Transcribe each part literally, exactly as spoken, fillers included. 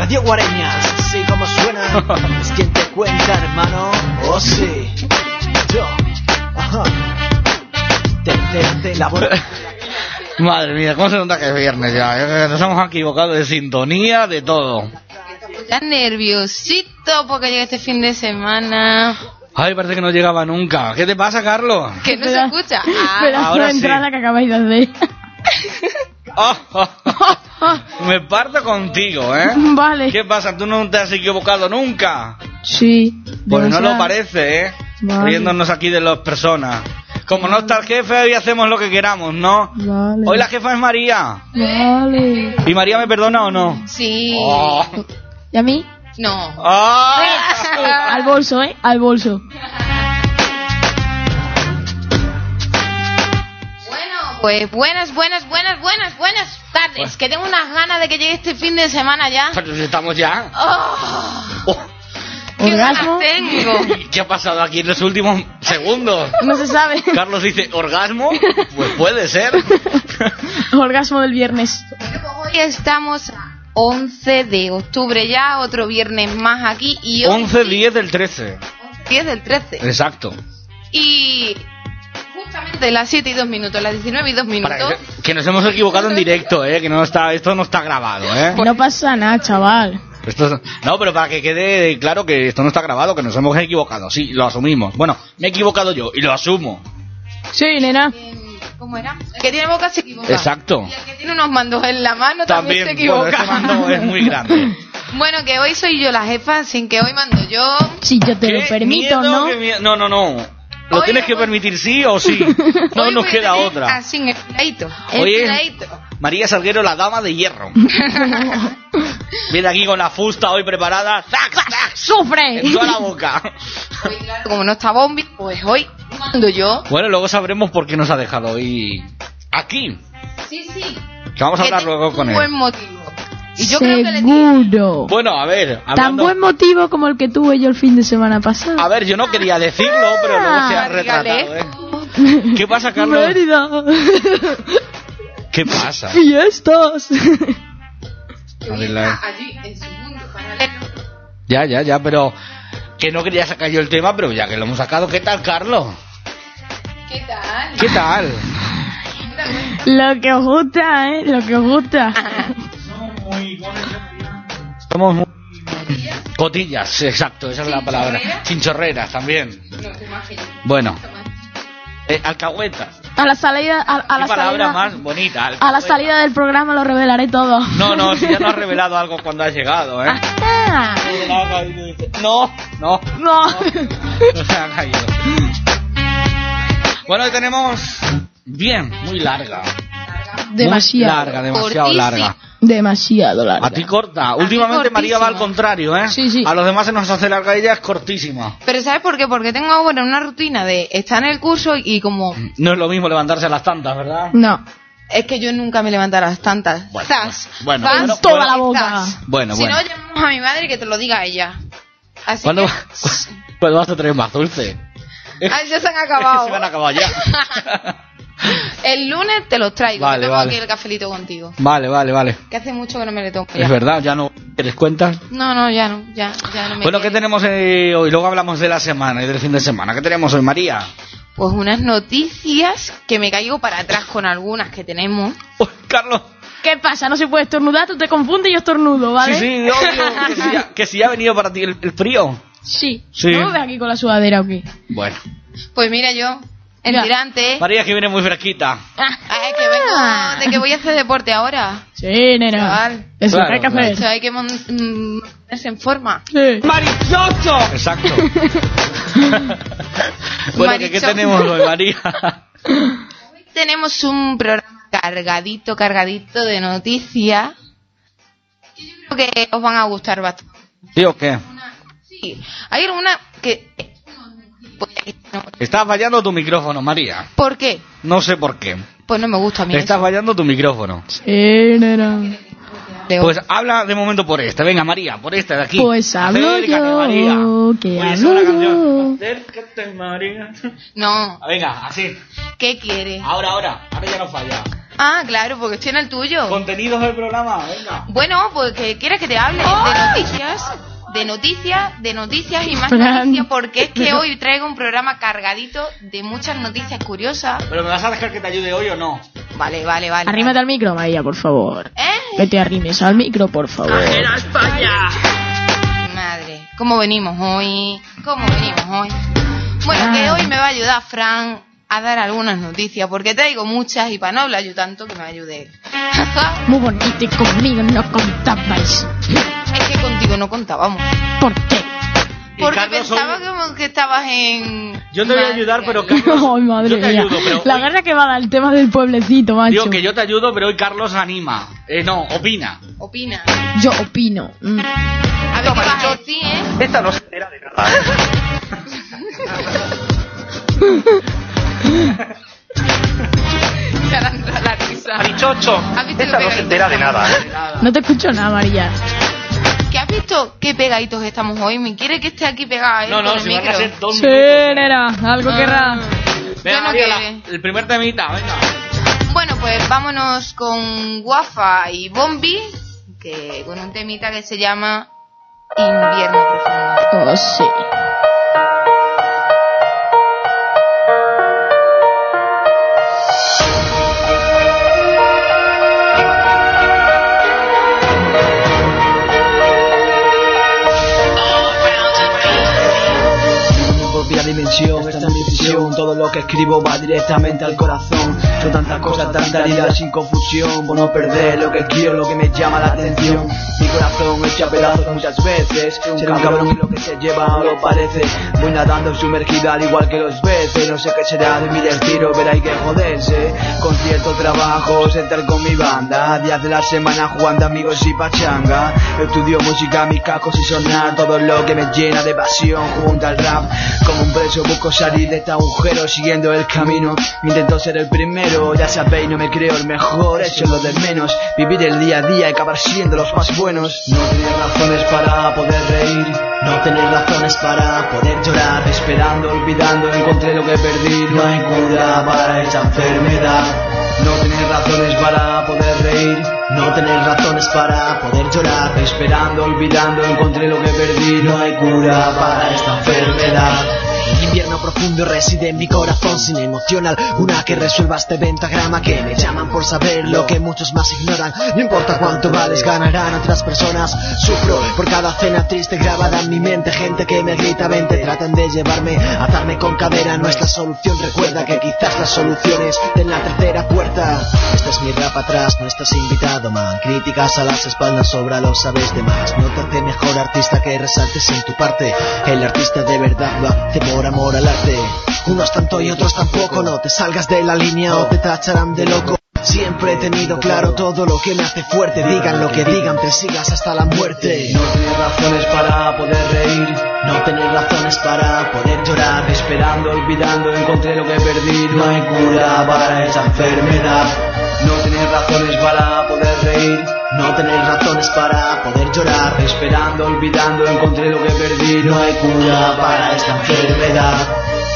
Radio Guareñas, sí como suena. Es quien te cuenta, hermano. Oh sí. Yo. Ajá. Tercera temporada. Madre mía, ¿cómo se nota que es viernes ya? Nos hemos equivocado de sintonía, de todo. Estás nerviosito porque llega este fin de semana. Ay, parece que no llegaba nunca. ¿Qué te pasa, Carlos? Que no se escucha. Ah, Pero ahora la sí. entrada que acabáis de hacer. Oh, oh, oh. Me parto contigo, ¿eh? Vale. ¿Qué pasa? ¿Tú no te has equivocado nunca? Sí. Pues no demasiado. lo parece, ¿eh? Vale. Riéndonos aquí de las personas. Como no está el jefe, hoy hacemos lo que queramos, ¿no? Vale. Hoy la jefa es María. Vale. ¿Y María me perdona o no? sí. Oh. ¿Y a mí? No. ¡Ah! Al bolso, ¿eh? Al bolso. Bueno, pues buenas, buenas, buenas, buenas, buenas tardes. Que tengo unas ganas de que llegue este fin de semana ya. Pero si estamos ya. Oh, Oh. ¡Qué ¿Orgasmo? ganas tengo! ¿Qué ha pasado aquí en los últimos segundos? No se sabe. Carlos dice, ¿orgasmo? Pues puede ser. Orgasmo del viernes. Hoy estamos a once de octubre ya, otro viernes más aquí. Y hoy once sí, diez del trece. diez del trece. Exacto. Y justamente las siete y dos minutos, las diecinueve y dos minutos. Para que, que nos hemos equivocado en directo, ¿eh? Que no está, esto no está grabado, ¿eh? No pasa nada, chaval. Esto es- no, pero para que quede claro que esto no está grabado, que nos hemos equivocado. Sí, lo asumimos. Bueno, me he equivocado yo y lo asumo. Sí, nena. ¿Cómo era? El que tiene boca se equivoca. Exacto. Y el que tiene unos mandos en la mano también, También, se bueno, equivoca. ese mando es muy grande. Bueno, que hoy soy yo la jefa, sin que hoy mando yo. Si yo te lo ¿Qué permito, miedo, ¿no? qué miedo? No, no, no. Lo Hoy tienes que voy- permitir sí o sí. No Hoy nos voy a queda tener otra. Así, enfiladito. Oye, Enfiladito. María Salguero, la dama de hierro. Viene aquí con la fusta hoy preparada. ¡Zac, zac! ¡Sufre! En toda la boca. Hoy, claro, como no está Bombi, pues hoy mando yo. Bueno, luego sabremos por qué nos ha dejado hoy aquí. Sí, sí. Que vamos a Que hablar tengo luego con un él. buen motivo. Y yo creo que le tiene. Seguro. Bueno, a ver, Tan hablando... buen motivo como el que tuve yo el fin de semana pasado. A ver, yo no quería decirlo, pero luego se ha retratado, ¿eh? ¿Qué pasa, Carlos? Mérida. ¿Qué pasa? Fiestas. Adela- Allí, en su mundo paralelo. Ya, ya, ya, pero... Que no quería sacar yo el tema, pero ya que lo hemos sacado, ¿qué tal, Carlos? ¿Qué tal? ¿Qué tal? Lo que os gusta, ¿eh? Lo que os gusta. Somos muy... Cotillas, exacto, esa es la palabra. Chinchorreras también. No te imaginas. Bueno, eh, alcahuetas. A la salida, a, a la Qué palabra salida, más bonita. a la alcahueta. salida del programa lo revelaré todo. No, no, si ya no has revelado algo cuando has llegado, ¿eh? Ah, No, no, no. no se ha caído. Bueno, hoy tenemos... Bien, muy larga. Demasiado. Muy larga, demasiado Cortísima. larga. Demasiado larga. A ti corta. Últimamente María va al contrario, ¿eh? Sí, sí. A los demás se nos hace larga, ella es cortísima. Pero ¿sabes por qué? Porque tengo ahora una rutina de estar en el curso y como... No es lo mismo levantarse a las tantas, ¿verdad? No. Es que yo nunca me levanto a las tantas. Bueno, Zas, bueno, zas, bueno, toda bueno. la boca. zas. Bueno, si bueno. no, llamamos a mi madre y que te lo diga ella. Así ¿Cuándo, que... ¿Cuándo vas a traer más dulce? Ay, ya se han Es que acabado. se me han acabado ya. El lunes te los traigo. Vale, que tengo vale. aquí el cafelito contigo. Vale, vale, vale. Que hace mucho que no me le tomo. Es ya. verdad, ya no quieres cuentas. No, no, ya no. Ya, ya no me Bueno, ¿qué quiere. tenemos eh, hoy? Luego hablamos de la semana y del fin de semana. ¿Qué tenemos hoy, María? Pues unas noticias que me caigo para atrás con algunas que tenemos. Uy, Carlos. ¿Qué pasa? No se puede estornudar, tú te confundes y yo estornudo, ¿vale? Sí, sí, obvio. Que si ya, que si ya ha venido para ti el, el frío. Sí. Sí. ¿No me ves aquí con la sudadera o qué? Bueno. Pues mira yo, en Ya. tirante. María que viene muy fresquita. Ay, que vengo de que voy a hacer deporte ahora. Sí, nena. Chaval. Es lo Claro, que hay que claro. hacer. O sea, hay que mon- mm, ponerse en forma. Sí. ¡Marichoso! Exacto. Bueno, ¿qué, ¿qué Marichoso. tenemos hoy, María? Hoy tenemos un programa cargadito, cargadito de noticias. Que yo creo que os van a gustar bastante. ¿Sí o qué? Sí, hay alguna que... Está fallando tu micrófono, María. ¿Por qué? No sé por qué. Pues no me gusta a mí Está eso. fallando tu micrófono. Sí, nena. Leo. Pues habla de momento por esta. Venga, María, por esta de aquí. Pues hablo Acércate, yo, María. que Oye, hablo esa es la yo. canción. Acércate, María. No, Venga, así. ¿qué quieres? Ahora, ahora. Ahora ya no falla. Ah, claro, porque estoy en el tuyo. Contenidos del programa, venga. Bueno, pues que quieres que te hable de noticias, de noticias, de noticias y más Fran. noticias, porque es que hoy traigo un programa cargadito de muchas noticias curiosas. ¿Pero me vas a dejar que te ayude hoy o no? Vale, vale, vale. Arrímate al micro, María, por favor. ¿Eh? Que te arrimes al micro, por favor. Madre, ¿cómo venimos hoy? ¿Cómo venimos hoy? Bueno, que hoy me va a ayudar Fran a dar algunas noticias, porque traigo muchas y para no hablar yo tanto, que me ayude él. Muy bonito y conmigo no contabais. Es que contigo no contábamos. ¿Por qué? Y Porque Carlos, pensaba hoy- que, que estabas en... Yo te voy a ayudar, pero Carlos, Ay, madre yo te mía. ayudo, pero La hoy- guerra que va a dar el tema del pueblecito, macho. digo que yo te ayudo, pero hoy Carlos anima. Eh, no, opina. Opina. Yo opino. Mm. A ver qué vas a decir, ¿eh? Esta no se entera de nada. Se hará entrar la risa. Marichocho, ¿Has visto esta qué no se pegadito entera de estamos nada. hoy? No te escucho nada, María. ¿Qué has visto? ¿Qué pegaditos estamos hoy? ¿Me quiere que esté aquí pegada, eh? No, no, con el si van a micro? ser dos Sí, minutos. nena, algo Ah. querrá. Venga, no María, la- quiere. el primer temita, venga. Bueno, pues vámonos con Guafa y Bombi, que con un temita que se llama Invierno Profundo. Oh, sí. Propia dimensión, esta es mi visión. Todo lo que escribo va directamente al corazón. Son tantas cosas, tanta herida sin confusión. Por no perder lo que quiero, lo que me llama la atención. Mi corazón hecho a pedazos muchas veces. Ser un cabrón y lo que se lleva no lo parece. Voy nadando sumergido al igual que los veces. No sé qué será de mi destino, pero hay que joderse. Concierto, trabajo, sentar con mi banda. Días de la semana jugando amigos y pachanga. Estudio música, mis cacos y sonar. Todo lo que me llena de pasión junto al rap. Como un preso busco salir de este agujero siguiendo el camino. Intento ser el primero, ya sabéis, no me creo el mejor, eso es lo de menos. Vivir el día a día y acabar siendo los más buenos. No tener razones para poder reír, no tener razones para poder llorar. Esperando, olvidando, encontré lo que perdí. No hay cura para esta enfermedad. No tener razones para poder reír, no tener razones para poder llorar. Esperando, olvidando, encontré lo que perdí. No hay cura para esta enfermedad. Invierno profundo reside en mi corazón sin emoción alguna que resuelva este pentagrama que me llaman por saber lo que muchos más ignoran. No importa cuánto vales, ganarán otras personas. Sufro por cada cena triste grabada en mi mente. Gente que me grita, vente, tratan de llevarme, atarme con cadera. No es la solución, recuerda que quizás las soluciones en la tercera puerta. Este es mi rap atrás, no estás invitado, man. Críticas a las espaldas sobra, lo sabes de más. No te hace mejor artista que resaltes en tu parte. El artista de verdad lo hace por amor al arte. Unos tanto y otros tampoco. No te salgas de la línea o te tacharán de loco. Siempre he tenido claro todo lo que me hace fuerte. Digan lo que digan, te sigas hasta la muerte. No tener razones para poder reír, no tener razones para poder llorar. Esperando, olvidando, encontré lo que perdí. No hay cura para esta enfermedad. No tener razones para poder reír, no tener razones para poder llorar. Esperando, olvidando, encontré lo que perdí. No hay cura para esta enfermedad.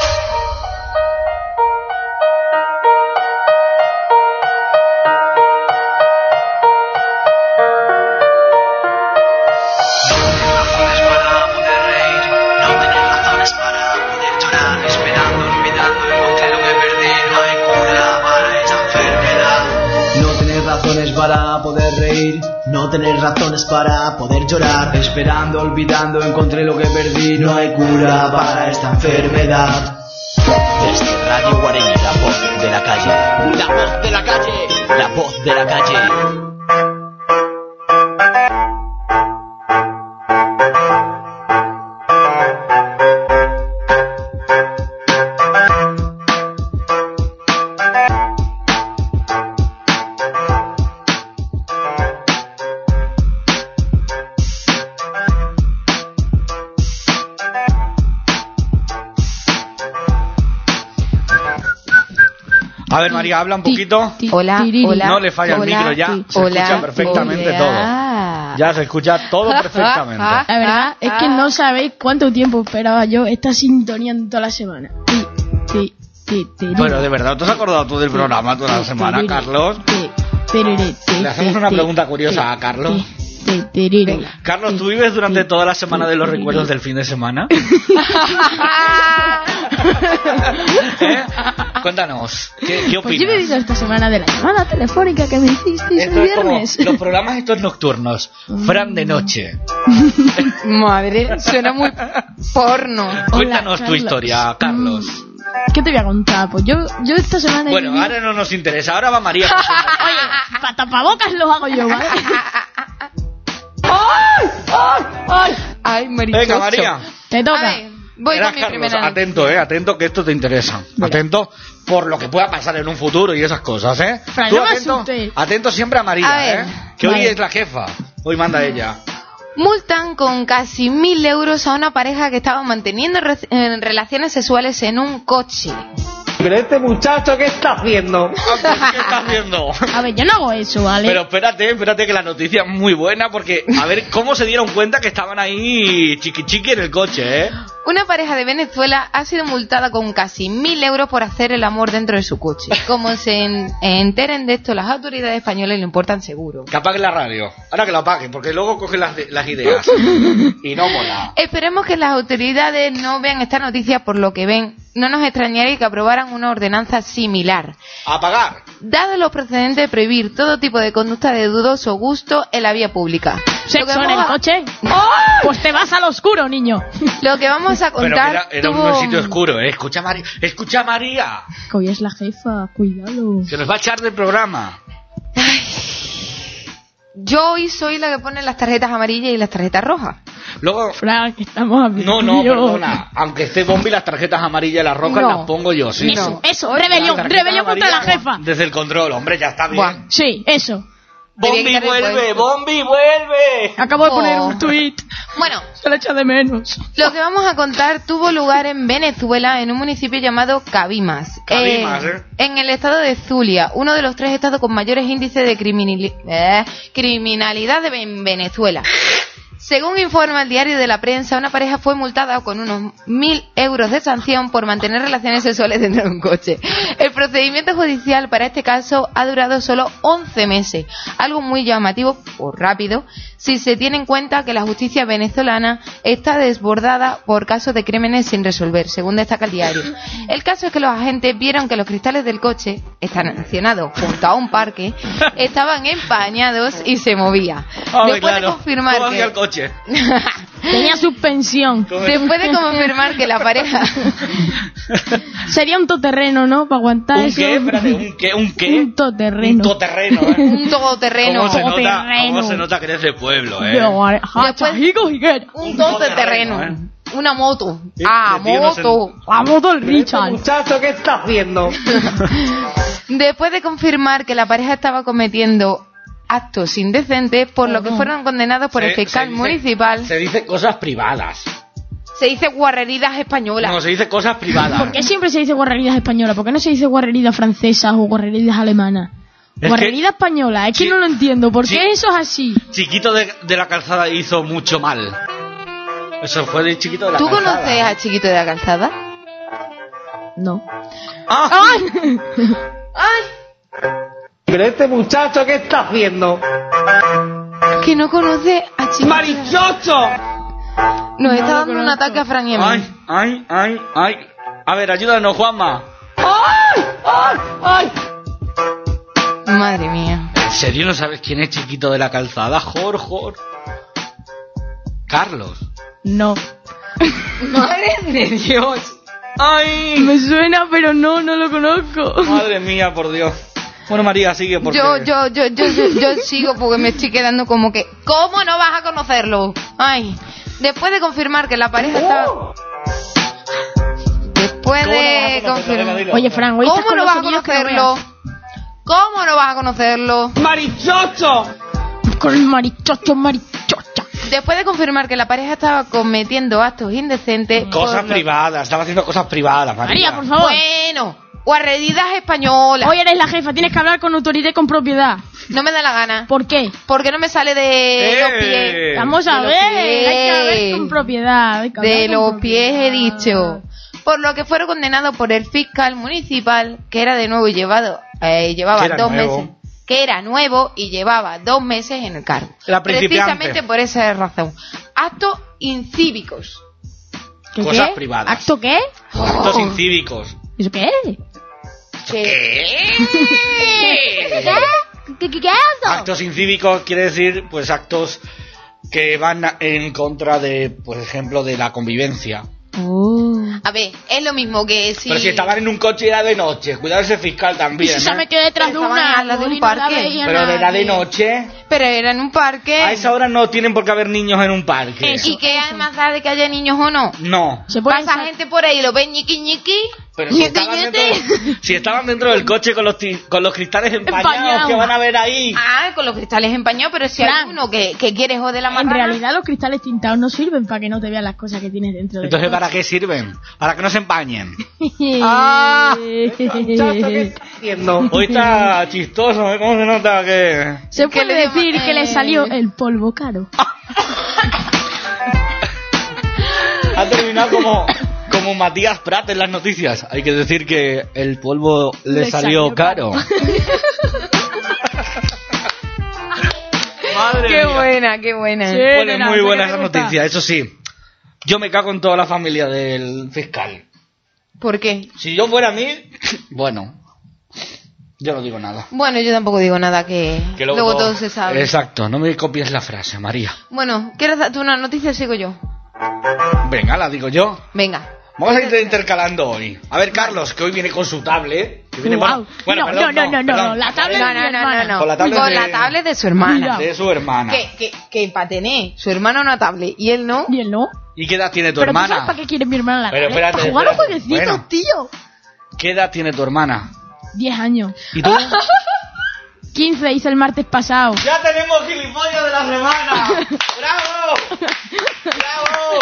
Para poder reír, no tener razones para poder llorar. Esperando, olvidando, encontré lo que perdí. No hay cura para esta enfermedad. Desde Radio Guareni, la voz de la calle. La voz de la calle. La voz de la calle. A ver, María, habla un poquito. Hola, hola. No le falla el hola, micro ya, se hola, escucha perfectamente hola. todo. Ya se escucha todo perfectamente. La verdad es que no sabéis cuánto tiempo esperaba yo esta sintonía en toda la semana. Ti, ti, ti, ti, Bueno, de verdad, ¿te has acordado tú del programa toda la semana, Carlos? Le hacemos una pregunta curiosa a Carlos. Carlos, ¿tú vives durante toda la semana de los recuerdos del fin de semana? ¿Eh? Cuéntanos, ¿qué, qué opinas? Pues yo he vivido esta semana de la llamada telefónica que me hicisteis el viernes. Como los programas estos nocturnos, Fran de noche. Madre, suena muy porno. Cuéntanos Hola, tu historia, Carlos. ¿Qué te voy a contar? Pues yo, yo esta semana... he Bueno, vivido... ahora no nos interesa, ahora va María. Oye, para tapabocas los hago yo, ¿vale? ¡Ay! ¡Ay! ¡Ay! Ay, marichoso. Venga, María. Te toca. A ver, voy Verás, con mi Carlos, primera atento, eh, atento que esto te interesa. Mira. Atento por lo que pueda pasar en un futuro y esas cosas, ¿eh? Fran, Tú no me atento, asustes. atento siempre a María, A ver. ¿eh? Que hoy Vale. es la jefa. Hoy manda ella. Multan con casi mil euros a una pareja que estaba manteniendo re- eh, relaciones sexuales en un coche. Pero este muchacho, ¿qué está haciendo? ¿Qué estás haciendo? A ver, yo no hago eso, ¿vale? Pero espérate, espérate que la noticia es muy buena porque a ver cómo se dieron cuenta que estaban ahí chiqui chiqui en el coche, ¿eh? Una pareja de Venezuela ha sido multada con casi mil euros por hacer el amor dentro de su coche. Como se en- enteren de esto las autoridades españolas, le importan seguro. Que apaguen la radio. Ahora que la apaguen, porque luego cogen las, las ideas. Y no mola. Esperemos que las autoridades no vean esta noticia, por lo que ven. No nos extrañaría que aprobaran una ordenanza similar. Apagar. Dado los precedentes de prohibir todo tipo de conducta de dudoso gusto en la vía pública. Lo que ¿Sexo en vamos el a- coche? Pues te vas al oscuro, niño. Lo que vamos a Pero contar era, era tuvo- un sitio oscuro, ¿eh? Escucha, María. Escucha, María. Que hoy es la jefa, cuidado. Se nos va a echar del programa. Yo hoy soy la que pone las tarjetas amarillas y las tarjetas rojas. Luego... Fran, que estamos hablando. No, no, perdona. Aunque esté Bombi, las tarjetas amarillas y las rojas No. las pongo yo, sí. No. Eso, Las rebelión, tarjetas rebelión contra la amarillas, jefa. Desde el control, hombre, ya está bien. Buah. Sí, eso. Tenía Bombi, que quitar el vuelve, puesto. Bombi, vuelve. Acabo de poner Oh. un tweet. Bueno, Se lo echa de menos. lo que vamos a contar tuvo lugar en Venezuela, en un municipio llamado Cabimas. Cabimas, ¿eh? En el estado de Zulia, uno de los tres estados con mayores índices de criminali- eh, criminalidad de Ven- Venezuela. Según informa el diario de la prensa, una pareja fue multada con unos mil euros de sanción por mantener relaciones sexuales dentro de un coche. El procedimiento judicial para este caso ha durado solo once meses, algo muy llamativo o rápido si se tiene en cuenta que la justicia venezolana está desbordada por casos de crímenes sin resolver, según destaca el diario. El caso es que los agentes vieron que los cristales del coche, estacionados junto a un parque, estaban empañados y se movía. Ay, Después de claro. confirmar ¿Cómo hacía el que coche? Tenía suspensión. Después de confirmar que la pareja Sería un todoterreno, ¿no? Para aguantar ¿Un eso. qué? Espérate, ¿un qué? ¿Un qué? Un todoterreno. Un todoterreno, ¿eh? un todoterreno, ¿Cómo se, nota, Todoterreno. ¿Cómo se nota que eres de pueblo, eh? Yo, hacha, Después- higo, higuera. un todoterreno, todoterreno, una moto, Sí, ah, de tío no se- moto. Vamos del Este Richard. muchacho, ¿qué está haciendo? Después de confirmar que la pareja estaba cometiendo actos indecentes, por lo que fueron condenados por el Se- fiscal se dice- municipal. Se dice cosas privadas. Se dice guarreridas españolas. No, se dice cosas privadas. ¿Por qué siempre se dice guarreridas españolas? ¿Por qué no se dice guarreridas francesas o guarreridas alemanas? Es Guarrerida española, es que Sí. no lo entiendo. ¿Por Sí. qué eso es así? Chiquito de, de la Calzada hizo mucho mal. Eso fue de Chiquito de la ¿Tú Calzada. conoces a Chiquito de la Calzada? No. ¡Ah! Pero este muchacho, ¿qué está haciendo? Que no conoce a Chiquito. ¡Marichocho! Nos está No lo dando un conozco. ataque a Fran y a mí. ¡Ay, ay, ay, ay! A ver, ayúdanos, Juanma. ¡Ay! ¡Ay! ¡Ay! Madre mía. ¿En serio no sabes quién es Chiquito de la Calzada? Jor, Jor. Carlos. No. Madre de Dios. ¡Ay! Me suena, pero no, no lo conozco. Madre mía, por Dios. Bueno, María, sigue porque... Yo, yo, yo, yo, yo, yo sigo porque me estoy quedando como que, ¿cómo no vas a conocerlo? Ay, después de confirmar que la pareja estaba... Después ¿Cómo no vas a de conocerlo? Venga, confirmar... dilo. Oye, Fran, hoy estás ¿Cómo con no los vas a sonidos que no conocerlo? veas. ¿Cómo no vas a conocerlo? ¡Marichocho! Con el marichocho, marichocha. Después de confirmar que la pareja estaba cometiendo actos indecentes... Cosas por lo- privadas, estaba haciendo cosas privadas, María. María, por favor. Bueno, Guarreridas españolas. Hoy eres la jefa, tienes que hablar con autoridad y con propiedad. No me da la gana. ¿Por qué? Porque no me sale de ¡Eh! los pies. Vamos a De ver, los pies. hay que hablar con propiedad. hay que hablar De con los propiedad. pies he dicho. Por lo que fueron condenados por el fiscal municipal, que era de nuevo y llevado, eh, llevaba Que era dos nuevo. meses. Que era nuevo y llevaba dos meses en el cargo. Era principiante. Precisamente por esa razón. Actos incívicos. ¿Qué, Cosas qué? privadas. ¿Acto qué? Actos incívicos. ¿Eso qué es? Que- ¿Qué, qué, qué es eso? Actos incívicos quiere decir, pues, actos que van en contra de, por ejemplo, de la convivencia. Oh. A ver, es lo mismo que si... Pero si estaban en un coche y era de noche, cuidado ese fiscal Y también, si se ¿eh? me quedé detrás de Estaban una al lado de un árbol y no la parque. veía Pero era de nadie. noche. Pero era en un parque. A esa hora no tienen por qué haber niños en un parque. Eso. ¿Y qué hay más da de que haya niños o no? No. Se puede Pasa gente por ahí y lo ven ñiqui ñiqui. Pero si estaban, dentro, si estaban dentro del coche con los, ti- con los cristales empañados, Empañados. ¿qué van a ver ahí? Ah, con los cristales empañados, pero si hay Fran. uno que, que quiere joder la En marrana. realidad los cristales tintados no sirven para que no te vean las cosas que tienes dentro del Entonces, coche. ¿para qué sirven? Para que no se empañen. Ah. Hoy está chistoso, ¿eh? ¿Cómo se nota que...? Se ¿Qué puede le llama? decir que le Eh. salió el polvo caro. Ha terminado como, como Matías Prat en las noticias. Hay que decir que el polvo le, Le salió, salió caro. Madre Qué mía. buena, qué buena. Sí. Bueno, es nena, muy sé buena que esa te gusta. noticia, eso sí. Yo me cago en toda la familia del fiscal. ¿Por qué? Si yo fuera a mí, bueno, yo no digo nada. Bueno, yo tampoco digo nada que, Que luego, todo se sabe. Exacto, no me copies la frase, María. Bueno, ¿quieres dar tú una noticia o sigo yo? Venga, la digo yo. Venga. Vamos a ir intercalando hoy. A ver, Carlos, que hoy viene con su tablet. Que viene, Guau. bueno, bueno, No, perdón, no, no, no, perdón. la tablet No, de mi no, no, no, hermana. no. Con la tablet Con de- la tablet de su hermana. Mira. De su hermana. Que, que, que para tener su hermano una tablet y él no. Y él no. ¿Y qué edad tiene tu Pero ¿tú hermana? sabes para qué quiere mi hermana la Pero tablet? espérate, Para jugar a los espérate. jueguecitos, Bueno. tío. ¿Qué edad tiene tu hermana? Diez años. ¿Y tú? quince hice el martes pasado. ¡Ya tenemos gilipollas de la semana! ¡Bravo! ¡Bravo!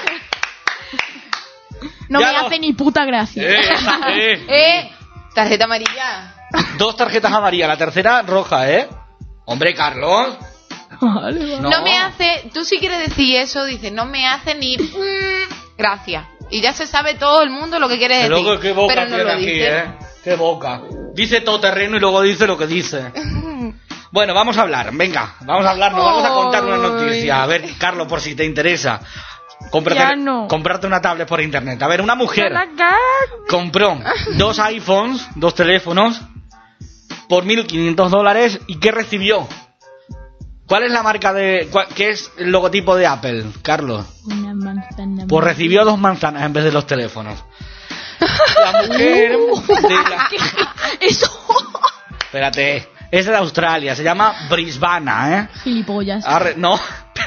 No Ya me no. hace ni puta gracia. Eh, eh. ¡Eh! Tarjeta amarilla. Dos tarjetas amarillas, la tercera roja, ¿eh? Hombre, Carlos. Vale, vale. No. me hace. Tú si quieres decir eso, dices, no me hace ni. mm, gracias. Y ya se sabe todo el mundo lo que quieres Pero decir. luego, qué boca pero no tiene lo aquí, dice. ¿eh? Qué boca. Dice todo terreno y luego dice lo que dice. Bueno, vamos a hablar, venga, vamos a hablar, nos vamos a contar una noticia. A ver, Carlos, por si te interesa. Cómprate, Ya no. Comprarte una tablet por internet. A ver, una mujer La carne. compró dos iPhones, dos teléfonos, por mil quinientos dólares. ¿Y qué recibió? ¿Cuál es la marca de... cuál- qué es el logotipo de Apple, Carlos? Una manzana. Pues recibió dos manzanas en vez de los teléfonos. La mujer de la... Eso. Espérate, es de Australia, se llama Brisbane, ¿eh? Gilipollas. Arre- no.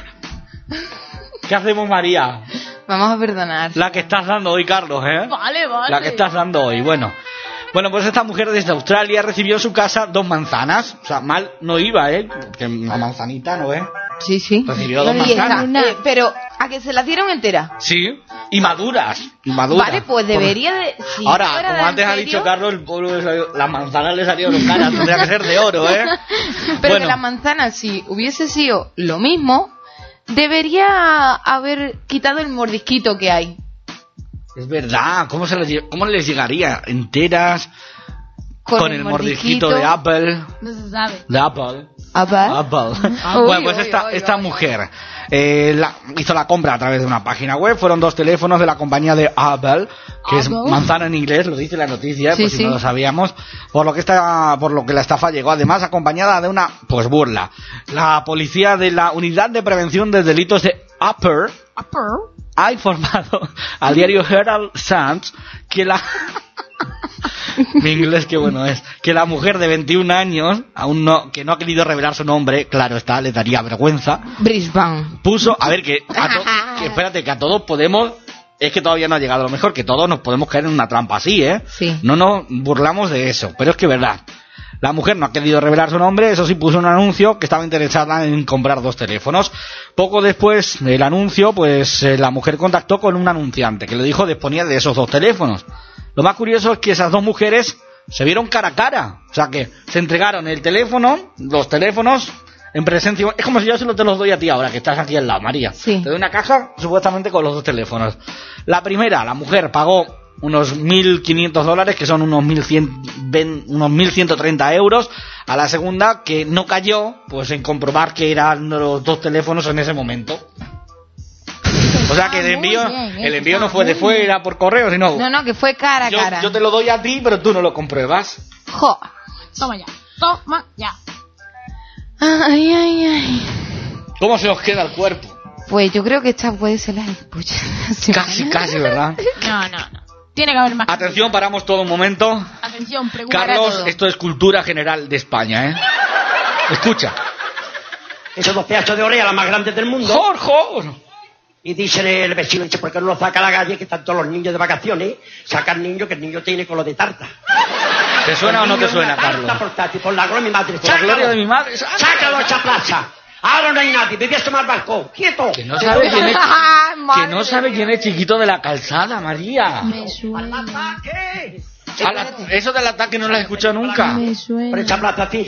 ¿Qué hacemos, María? Vamos a perdonar. La que estás dando hoy, Carlos, ¿eh? Vale, vale. La que estás dando hoy, bueno. Bueno, pues esta mujer desde Australia recibió en su casa dos manzanas. O sea, mal no iba, ¿eh? Que una manzanita, ¿no ves? Sí, sí. Recibió dos Y está- manzanas. eh, pero, ¿a que se las dieron enteras? Sí, y maduras. Y maduras. Vale, pues debería de... si Ahora, fuera como de antes ha serio, dicho Carlos, el pueblo le salió- las manzanas le salieron caras, tendría que ser de oro, ¿eh? Pero Bueno. que la manzana, si hubiese sido lo mismo, debería haber quitado el mordisquito que hay. Es verdad, ¿cómo, se les, lle- cómo les llegaría? ¿Enteras? Con, el, mordisquito de Apple. No se sabe. De Apple. Apple. Apple. Uy, Bueno, pues uy, esta, uy, esta uy, mujer eh, la- hizo la compra a través de una página web. Fueron dos teléfonos de la compañía de Apple, que es Apple. manzana en inglés, lo dice la noticia, Sí, por si sí. no lo sabíamos. Por lo que esta, por lo que la estafa llegó además acompañada de una pues burla. La policía de la Unidad de Prevención de Delitos de Upper ha informado al diario Herald Sun que la mi inglés qué bueno es que la mujer de veintiún años aún no que no ha querido revelar su nombre, claro está, le daría vergüenza, Brisbane. puso a ver que, a to- que espérate que a todos podemos, es que todavía no ha llegado a lo mejor, que todos nos podemos caer en una trampa así, ¿eh? Sí. No nos burlamos de eso, pero es que es verdad. La mujer no ha querido revelar su nombre, eso sí puso un anuncio que estaba interesada en comprar dos teléfonos. Poco después del anuncio, pues eh, la mujer contactó con un anunciante que le dijo que disponía de esos dos teléfonos. Lo más curioso es que esas dos mujeres Se vieron cara a cara. O sea que se entregaron el teléfono, los teléfonos, en presencia. Es como si yo se lo te los doy a ti ahora, que estás aquí al lado, María. Sí. Te doy una caja, supuestamente con los dos teléfonos. La primera, la mujer pagó unos mil quinientos dólares, que son unos mil cien, unos mil ciento treinta euros. A la segunda, que no cayó, pues en comprobar que eran los dos teléfonos en ese momento. O sea que el envío, el envío no fue de fuera por correo, sino... No, no, que fue cara a yo, cara. yo te lo doy a ti, pero tú no lo compruebas. Jo. Toma ya. Toma ya. Ay, ay, ay. ¿Cómo se os queda el cuerpo? Pues yo creo que esta puede ser la pucha. Casi, casi, ¿verdad? No, no, no. Tiene que haber más. Atención, paramos todo un momento. Atención, pregunta. Carlos, todo. esto es cultura general de España, ¿eh? Escucha. Esos dos pedazos de oreja, las más grandes del mundo. Jorge. Y dice el vecino, dice, ¿por qué no lo saca a la calle? Que están todos los niños de vacaciones. Saca al niño, que el niño tiene color de tarta. ¿Te suena o no te suena, Carlos? Tarta portátil, por la gloria de mi madre. Por la gloria de mi madre. Sácalo a esa plaza. Ahora no hay nadie, me voy a tomar al balcón. ¡Quieto! Que no sabe quién es, Ay, que madre no sabe quién es Chiquito de la Calzada, María. Me suena. ¡Ataque! A la- eso del ataque no lo has escuchado nunca. Me Por suena. esa plaza, tía.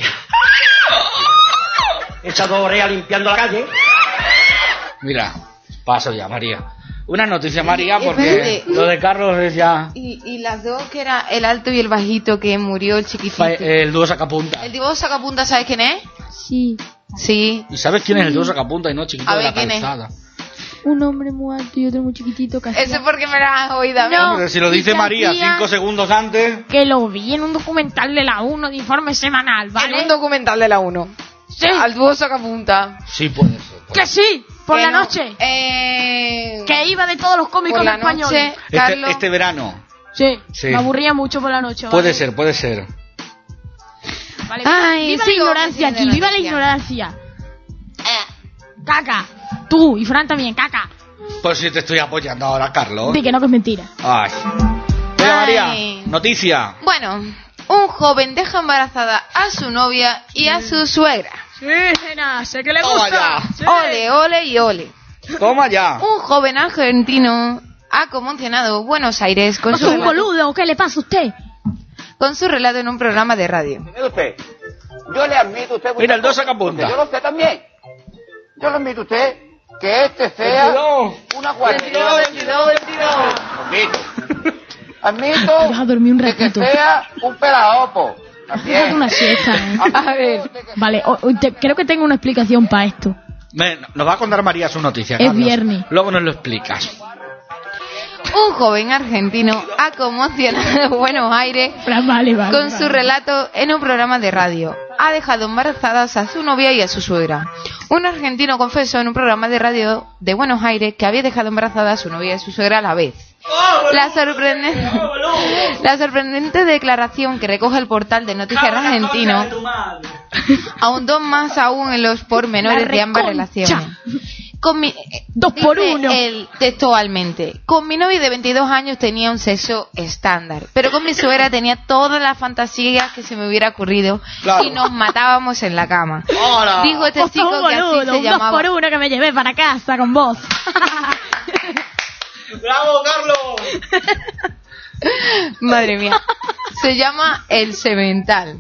Esas dos orejas limpiando la calle. Mira, paso ya, María. Una noticia, María, Espérate. porque lo de Carlos es ya... Y, y las dos, que era el alto y el bajito, que murió el chiquitito. fa- El dúo sacapunta. El dibujo sacapunta, ¿sabes quién es? Sí. Sí. ¿Y sabes quién es el dúo sacapunta y no Chiquito A de ver, la ¿quién es? Calzada? Un hombre muy alto y otro muy chiquitito que Eso es hacía- porque me la has oído a mí. No. Hombre, si lo y dice que María hacía- cinco segundos antes... Que lo vi en un documental de la uno de informe semanal, ¿vale? En un documental de la uno. Sí. Al dúo sacapunta. Sí, puede ser. puede Que sí, por Que la no. noche. Eh... Que iba de todos los cómicos por la españoles. noche, Este, Carlos. este verano. Sí, Sí. me aburría mucho por la noche. ¿vale? Puede ser, puede ser. Vale, Ay, viva sigo la ignorancia con aquí, la viva la noticia. ignorancia. Caca, tú y Fran también, caca. Pues si te estoy apoyando ahora, Carlos. Di que no, que es mentira. Ay. Venga, María, Ay. noticia. Bueno, un joven deja embarazada a su novia y a su suegra. Sí, nena, sé que le Toma ya. Ole, ole y ole. Toma ya. Un joven argentino ha conmocionado Buenos Aires con ¿Es su, un relato, boludo? ¿Qué le pasa a usted? con su relato en un programa de radio. Mire usted, yo le admito a usted... Mira, el dos muchas sacapunta. cosas, Yo lo sé también. Yo le admito a usted que este sea veintidós. una guardería. veintidós, veintidós. Admito. Admito Vas a dormir un de que ratito. sea un pelaopo. Déjate También. una siesta, ¿eh? A ver. Vale, o- o te- creo que tengo una explicación para esto. Ven, nos va a contar María su noticia, Es Carlos. viernes. Luego nos lo explicas. Un joven argentino ha conmocionado Buenos Aires Fran, vale, vale. con vale. su relato en un programa de radio. Ha dejado embarazadas a su novia y a su suegra. Un argentino confesó en un programa de radio de Buenos Aires que había dejado embarazada a su novia y a su suegra a la vez. La sorprendente, la sorprendente declaración que recoge el portal de noticias argentino ahondó más aún en los pormenores La de ambas reconcha. relaciones. Con mi, Dos por dice uno. él textualmente: con mi novia de veintidós años tenía un sexo estándar, pero con mi suegra tenía todas las fantasías que se me hubiera ocurrido Claro. y nos matábamos en la cama. ¡Hola! Dijo este Pues chico un que así boludo, se un dos llamaba. por uno que me llevé para casa con vos. ¡Bravo, Carlos! Madre mía. Se llama El Semental.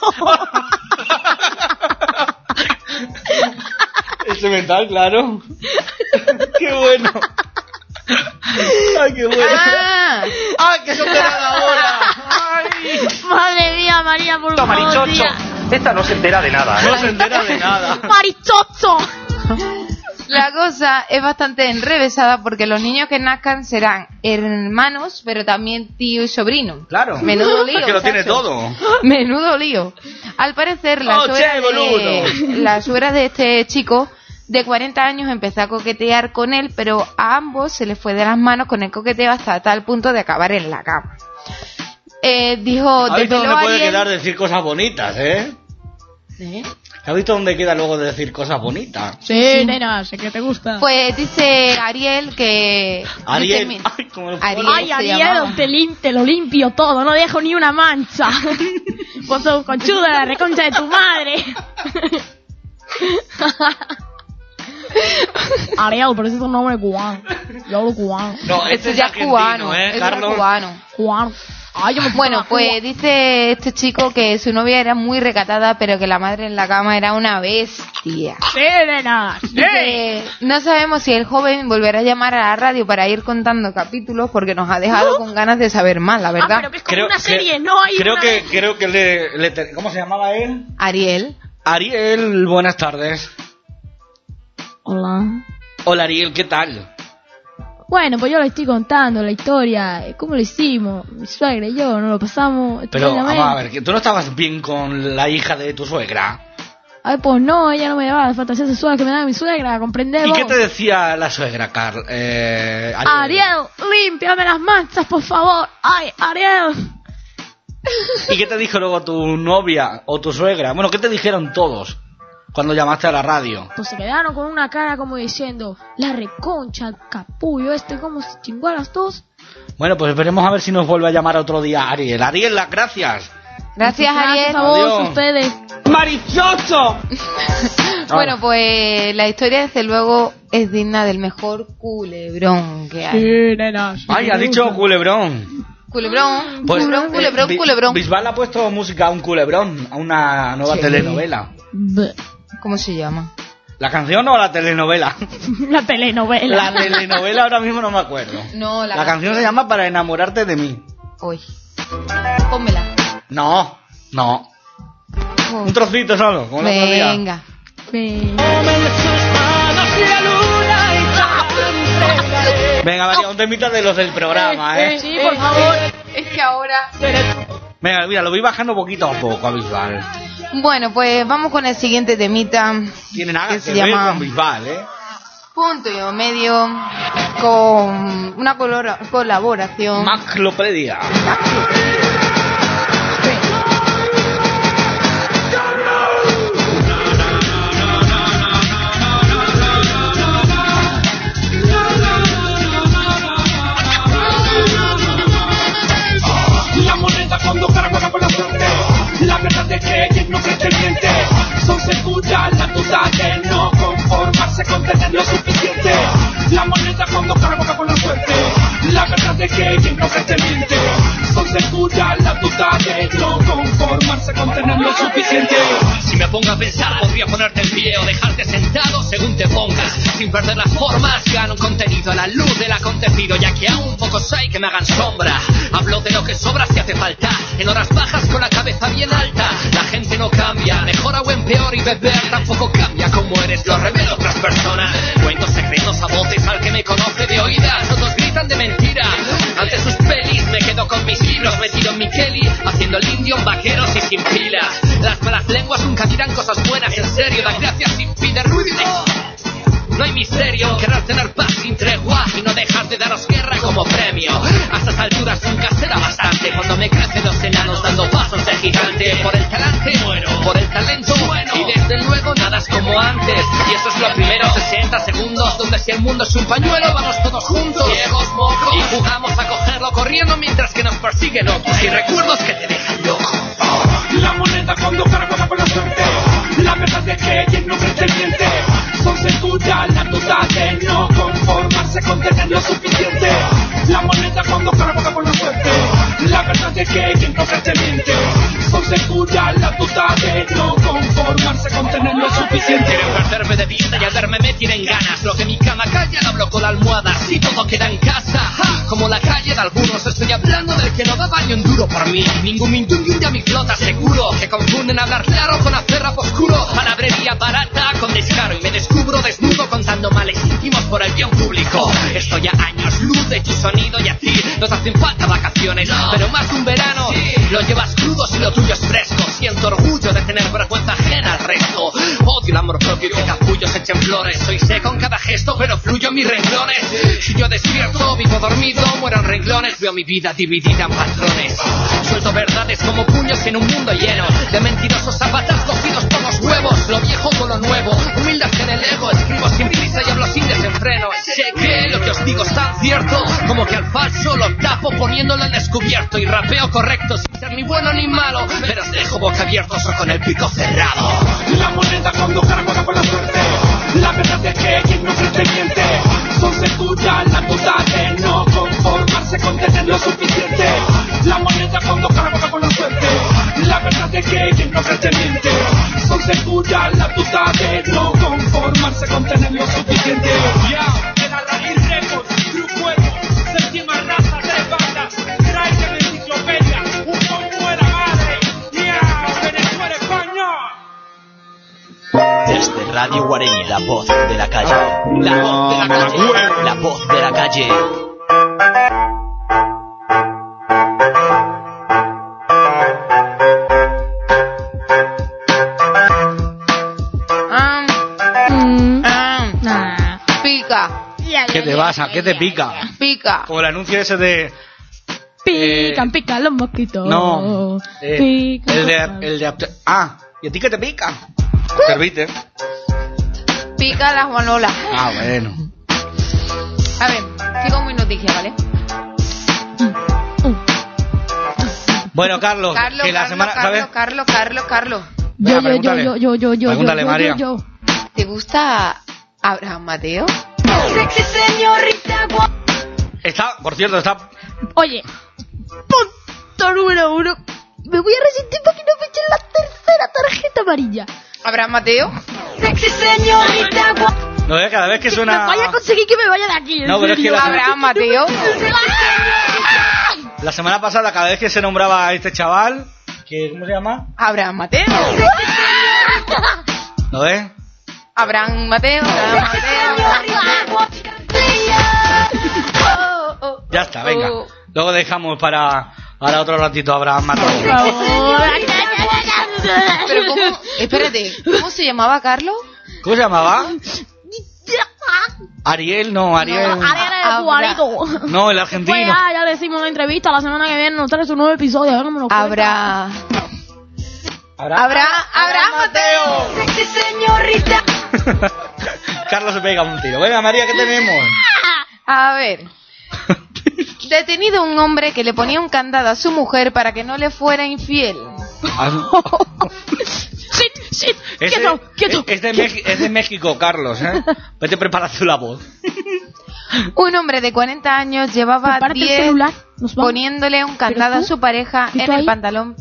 Ese mental, claro. ¡Qué bueno! ¡Ay, qué bueno! Ah, ¡Ay, que se operan ahora! ¡Ay! Madre mía, María, por favor, Marichocho. tía. Esta no se entera de nada, No ¿eh? se entera de nada. Marichocho. la cosa es bastante enrevesada porque los niños que nazcan serán hermanos, pero también tío y sobrino. Claro. Menudo lío. Es que lo tiene chacho. todo. Menudo lío. Al parecer, la, Oh, suegra che, de, boludo. la suegra de este chico de cuarenta años empezó a coquetear con él, pero a ambos se les fue de las manos con el coqueteo hasta tal punto de acabar en la cama. Eh, dijo, ¿Has visto desveló dónde puede Ariel- quedar de decir cosas bonitas, eh? ¿Eh? ¿Has visto dónde queda luego de decir cosas bonitas? Sí, nena, sé que te gusta. Pues dice Ariel que... Ariel. dice mi- Ay, como el Ariel. Ay, se Ariel, llamaba. te, lim- te lo limpio todo, no dejo ni una mancha. Vos sos un conchudo de la reconcha de tu madre. Ariel, pero ese es un nombre cubano. Yo hablo cubano. No, Este este es ya es argentino, cubano, ¿eh, este ya es Carlos? cubano. Cubano. Ay, yo me Bueno, pues dice este chico que su novia era muy recatada, pero que la madre en la cama era una bestia. Sí, nena, sí. Dice, no sabemos si el joven volverá a llamar a la radio para ir contando capítulos porque nos ha dejado con ganas de saber más, la Ah, verdad. pero que es como una serie, no hay Creo una que, de- creo que le, le te- ¿cómo se llamaba él? Ariel. Ariel, buenas tardes. Hola. Hola Ariel, ¿qué tal? Bueno, pues yo le estoy contando la historia, eh, cómo lo hicimos, mi suegra y yo, nos lo pasamos Pero estupendamente. vamos a ver, que tú no estabas bien con la hija de tu suegra. Ay, pues no, ella no me llevaba las fantasías sexuales que me daba mi suegra, comprendemos. ¿Y qué te decía la suegra, Carl? Eh, Ariel. Ariel, límpiame las manchas, por favor. Ay, Ariel. ¿Y qué te dijo luego tu novia o tu suegra? Bueno, ¿qué te dijeron todos cuando llamaste a la radio? Pues se quedaron con una cara como diciendo, la reconcha, el capullo este, como se chingó a las dos. Bueno, pues esperemos a ver si nos vuelve a llamar otro día Ariel. Ariel, las gracias. Gracias, Ariel. Por favor, Adiós. ustedes. ¡Marichocho! Bueno, pues la historia desde luego es digna del mejor culebrón que hay. Sí, nena. sí, Ay, ha me dicho gusta. culebrón. Culebrón, Pues, culebrón, eh, culebrón, Bi- culebrón. Bisbal ha puesto música a un culebrón, a una nueva Sí. telenovela. Bleh. ¿Cómo se llama? ¿La canción o la telenovela? La telenovela. La telenovela ahora mismo no me acuerdo. No, la, La canción se llama Para enamorarte de mí. Hoy. Pónmela. No, no. Oh. Un trocito solo, como el otro día. Venga. Ve. Venga, María, un temita de los del programa, ¿eh? Sí, por favor. Es que ahora... Venga, mira, lo voy bajando poquito a poco a Bisbal. Bueno, pues vamos con el siguiente temita. Tiene nada Que que se ver llama- con Bisbal, ¿eh? Punto y medio con una colora- colaboración. Maclopedia. La moneda cuando cara juega con la suerte. La verdad es que quien no cree el miente. Son seguras la duda de no conformarse con tener lo suficiente. La moneda cuando cara juega con la suerte. La verdad es que quien no cree el miente. Son seguras la duda de no conformarse con tener lo suficiente. Si me pongo a pensar, podría ponerte en pie o dejarte sentado según te pongas. Sin perder las formas, gano un contenido a la luz del acontecido, ya que aún pocos hay que me hagan sombra. Hablo de lo que sobra si hace falta, en horas bajas con la cabeza bien alta. La gente no cambia, mejora o empeor, y beber tampoco cambia como eres, lo revela otras personas. Cuento secretos a voces al que me conoce de oídas, otros gritan de mentira. Ante sus pelis me quedo con mis libros, metido en mi Kelly, haciendo el indio en vaqueros y sin pilas. Las malas lenguas nunca dirán cosas buenas, en serio, da gracias sin pedir ruido. No hay misterio, querer tener paz sin tregua y no dejar de daros guerra como premio. A estas alturas nunca será bastante cuando me crecen los enanos dando pasos de gigante. Por el talante, bueno, por el talento, bueno, y desde luego nada es como antes. Y eso es lo primero, sesenta segundos, donde si el mundo es un pañuelo vamos todos juntos, ciegos, mocos, y jugamos a cogerlo corriendo mientras que nos persiguen otros y recuerdos que te dejan loco. La moneda cuando cara juega con la suerte. La verdad es que quien no cree el miente. Son seguras la duda de no conformarse con tener lo suficiente. La moneda cuando cara juega con la suerte. La verdad es que quien no cree el miente. Son seguras la duda de no conformarse con tener lo suficiente. Quieren perderme de vista y al verme me tienen ganas. Lo que mi cama calla lo hablo con la almohada. Si todo queda en casa, ja, como la calle de algunos. Estoy hablando del que no da baño en duro por mí. Ningún mindungi a mi flota seguro. Que confunden hablar claro con hacer rap oscuro. Palabrería barata con descaro. Y me descubro desnudo contando males íntimos por el bien público. Estoy a años luz de tu sonido y a ti no te hacen falta vacaciones, no, pero más un verano, sí. Lo llevas crudo si lo tuyo es fresco. Siento orgullo de tener vergüenza ajena al resto. Odio el amor propio y que capullos echen flores. Soy seco en cada gesto pero fluyo en mis renglones, sí. Si yo despierto, vivo dormido, muero en renglones. Veo mi vida dividida en patrones. Suelto verdades como puños en un mundo lleno de mentirosos zapatas cogidos por los huevos. Lo viejo con lo nuevo, humildad en el ego. Escribo sin prisa y hablo sin desenfreno. Sé que lo que os digo es tan cierto como que al falso lo tapo poniéndolo al descubierto. Y rapeo correcto sin ser ni bueno ni malo, pero os dejo boca abiertos o con el pico cerrado. La moneda cuando cara juega con la suerte. La verdad es que quien no cree te miente. Son seguras la duda de no conformarse con tener lo suficiente. La moneda Radio Guareña, la voz de la calle. La voz de la calle. La voz de la calle. ¿Qué te pasa? ¿Qué te pica? Pica. Como el anuncio ese de... Pican, eh, pican los mosquitos. No. Eh, pican, el, de, pican. el de... Ah, ¿y a ti qué te pica? Servite. Pica la Juanola. Ah, bueno. A ver, sigo mi noticia, ¿vale? Bueno, Carlos, Carlos, que la Carlos, semana... Carlos, ¿sabes? Carlos, Carlos, Carlos. Yo, Venga, yo, yo, yo, yo, yo, yo, Pregúntale, yo, María. yo, yo. ¿Te gusta Abraham Mateo? Sexy señorita. Está, por cierto, está... Oye, punto número uno. Me voy a resistir para que no me echen la tercera tarjeta amarilla. ¿Abraham Mateo? Sexy señorita. No, es cada vez que suena... Vaya a conseguir que me vaya de aquí. No, pero es que la- ¿Abraham Mateo? La semana pasada, cada vez que se nombraba a este chaval... que ¿Cómo se llama? ¿Abraham Mateo? ¿Lo ves? Abraham Mateo, Abraham Mateo. Oh, oh, Ya está, venga. oh. Luego dejamos para, para otro ratito a Abraham Mateo. Pero cómo, espérate, ¿cómo se llamaba Carlos? ¿Cómo se llamaba? Ariel, no, Ariel. Ariel el Juanito. No, el Pues argentino. ya, ya le decimos una entrevista la semana que viene, nos trae su nuevo episodio. A ver cómo nos cuenta. Habrá... ¿Habrá? Habrá... Abraham Mateo. Sexy señorita. Carlos se pega un tiro. Venga, María, ¿qué tenemos? A ver. Detenido un hombre que le ponía un candado a su mujer para que no le fuera infiel. ¡Sit, sit! Ese- ¡Quieto, quieto! Es de, Mex- es de México, Carlos, ¿eh? Vete preparando la voz. Un hombre de cuarenta años llevaba Prepárate el diez celular, nos vamos. poniéndole un candado ¿Pero a tú? su pareja ¿Y en tú el ahí? pantalón.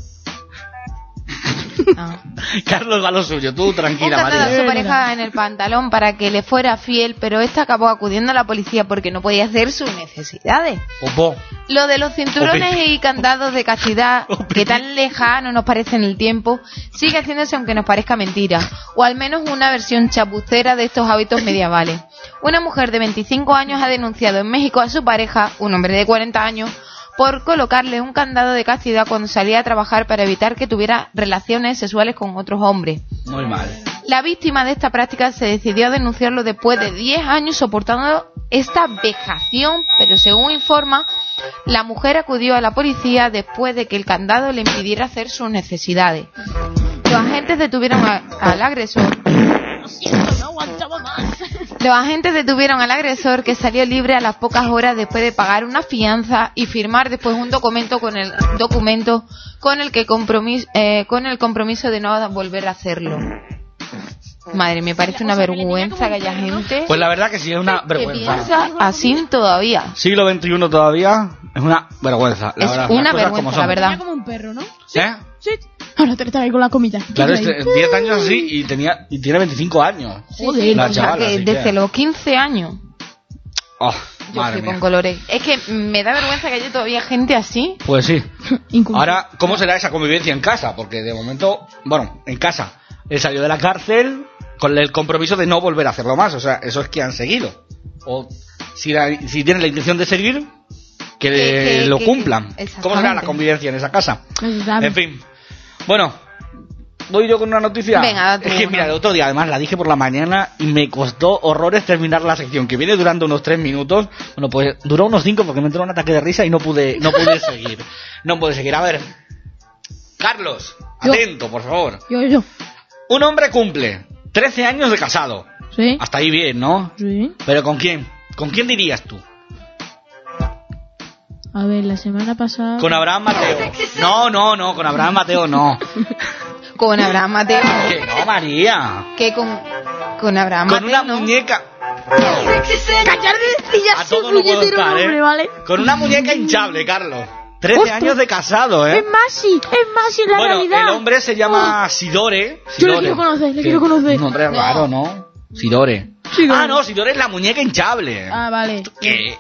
Ah. Carlos va a lo suyo, tú Un tranquila, candado a María. su pareja en el pantalón para que le fuera fiel, pero esta acabó acudiendo a la policía porque no podía hacer sus necesidades. Opo. Lo de los cinturones Opi. y candados de castidad, que tan lejano nos parece en el tiempo, sigue haciéndose aunque nos parezca mentira, o al menos una versión chapucera de estos hábitos medievales. Una mujer de veinticinco años ha denunciado en México a su pareja, un hombre de cuarenta años, por colocarle un candado de castidad cuando salía a trabajar para evitar que tuviera relaciones sexuales con otros hombres. Muy mal. La víctima de esta práctica se decidió a denunciarlo después de diez años soportando esta vejación, pero según informa, la mujer acudió a la policía después de que el candado le impidiera hacer sus necesidades. Los agentes detuvieron a- al agresor. Los agentes detuvieron al agresor, que salió libre a las pocas horas después de pagar una fianza y firmar después un documento con el documento con el que compromiso eh, con el compromiso de no volver a hacerlo. Madre, me parece una vergüenza que haya gente Pues la verdad que sí, es una que vergüenza. piensa así todavía. Siglo veintiuno todavía es una vergüenza. La Es verdad, una las cosas vergüenza, como la son. verdad. Como un perro, ¿no? ¿Eh? Sí. Ahora te está ahí con la comida. Claro, Ahí. este, diez años así y tenía y tiene veinticinco años. Joder, La o sea, chavala, que así desde que- los quince años. Oh, Yo madre flipo mía. en colores. Es que me da vergüenza que haya todavía gente así. Pues sí. Incumplido. Ahora, ¿cómo será esa convivencia en casa? Porque de momento, bueno, en casa, él salió de la cárcel con el compromiso de no volver a hacerlo más. O sea, eso es que han seguido. O si, la- si tienen la intención de seguir, que, Que- que- lo que- cumplan. ¿Cómo será exactamente. la convivencia en esa casa? No se sabe. En fin. Bueno, voy yo con una noticia. Venga, da tú es que una. mira, el otro día además la dije por la mañana y me costó horrores terminar la sección, que viene durando unos tres minutos. Bueno, pues duró unos cinco porque me entró un ataque de risa y no pude, no pude seguir. No pude seguir. A ver, Carlos, Yo. atento, por favor. Yo, yo. Un hombre cumple trece años de casado. Sí. Hasta ahí bien, ¿no? Sí. Pero ¿con quién? ¿Con quién dirías tú? A ver, la semana pasada. Con Abraham Mateo. No, no, no, con Abraham Mateo no. Con Abraham Mateo. Que no, María. Que con, con Abraham Con Mateo, una ¿no? muñeca. Callar y ya A sé, todo no puedo puñetero estar, nombre, ¿eh? ¿vale? Con una muñeca hinchable, Carlos. trece Hostia. años de casado, ¿eh? Es Masi, es Masi en la Bueno, realidad. el hombre se llama Sidore. Yo le Sidore. quiero conocer, le Que- quiero conocer. Un nombre No. raro, ¿no? Sidore. Ah, no, Sidor es la muñeca hinchable. Ah, vale. ¿Qué?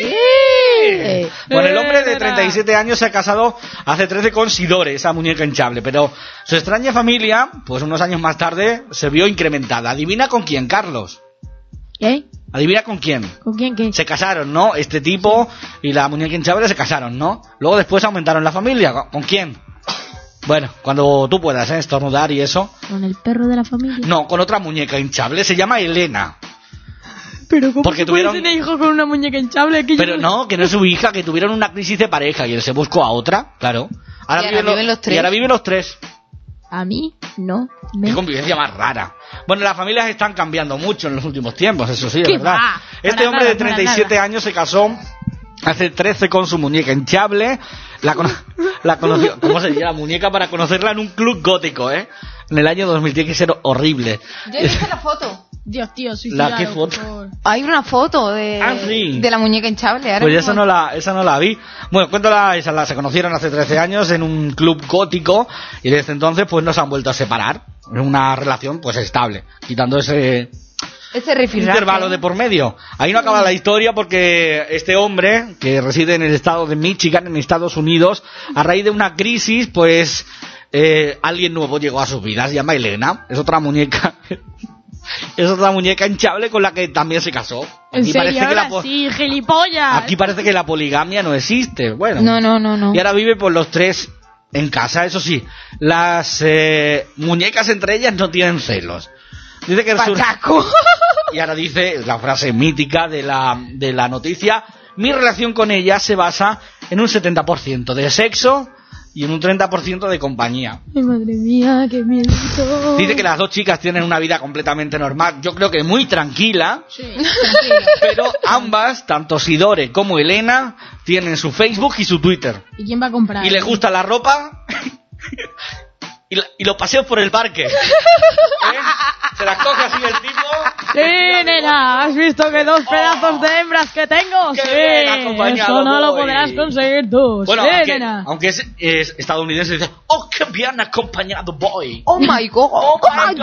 Eh. Bueno, el hombre de treinta y siete años se ha casado hace trece con Sidore, esa muñeca hinchable, pero su extraña familia, pues unos años más tarde, se vio incrementada. ¿Adivina con quién, Carlos? ¿Qué? ¿Adivina con quién? ¿Con quién qué? Se casaron, ¿no? Este tipo y la muñeca hinchable se casaron, ¿no? Luego después aumentaron la familia. ¿Con quién? Bueno, cuando tú puedas, ¿eh? Estornudar y eso. ¿Con el perro de la familia? No, con otra muñeca hinchable, se llama Elena. Pero ¿cómo Porque se tuvieron... puede tener hijo con una muñeca hinchable? Que Pero yo... no, que no es su hija, que tuvieron una crisis de pareja y él se buscó a otra, claro. Ahora Y ahora viven, lo- viven los tres. Y ahora viven los tres. A mí, no. Me... Qué convivencia más rara. Bueno, las familias están cambiando mucho en los últimos tiempos, eso sí, es ¿Qué verdad. va? Este Para hombre nada, de para treinta y siete nada. años se casó hace trece con su muñeca hinchable. La, cono- la conoció, ¿cómo se llama? La muñeca para conocerla en un club gótico, ¿eh? En el año dos mil diez, que ser horrible. Yo he visto la foto. Dios, tío, suicidado, ¿La qué por foto? favor. Hay una foto de, Ah, sí. de la muñeca hinchable. Ahora Pues mismo- esa no la, esa no la vi. Bueno, cuéntala, esa la se conocieron hace trece años en un club gótico y desde entonces pues no se han vuelto a separar. Es una relación pues estable, quitando ese Ese rifirrafe. intervalo de por medio. Ahí no acaba la historia porque este hombre, que reside en el estado de Michigan, en Estados Unidos, a raíz de una crisis, pues eh, alguien nuevo llegó a sus vidas, se llama Elena, es otra muñeca. Es otra muñeca hinchable con la que también se casó. ¿En Aquí serio? parece que la Ahora po- sí, gilipollas. Aquí parece que la poligamia no existe. Bueno. No, no, no, no. Y ahora vive por los tres en casa. Eso sí, las eh, muñecas entre ellas no tienen celos. Dice que su... Pachaco. Y ahora dice la frase mítica de la, de la noticia: mi relación con ella se basa en un setenta por ciento de sexo y en un treinta por ciento de compañía. Ay, madre mía, qué miedo. Dice que las dos chicas tienen una vida completamente normal, yo creo que muy tranquila, Sí, tranquilo. pero ambas, tanto Sidore como Elena, tienen su Facebook y su Twitter. ¿Y quién va a comprar? Y les gusta la ropa y, la- y los paseos por el parque. ¿Eh? Se las coge así el tipo. Sí, nena, ¿has visto que dos pedazos de hembras que tengo? Qué Sí, bien acompañado eso no lo voy. podrás conseguir tú. Bueno, sí, aunque, nena. aunque es, es estadounidense, dice: oh, qué bien acompañado voy. Oh my god. Oh my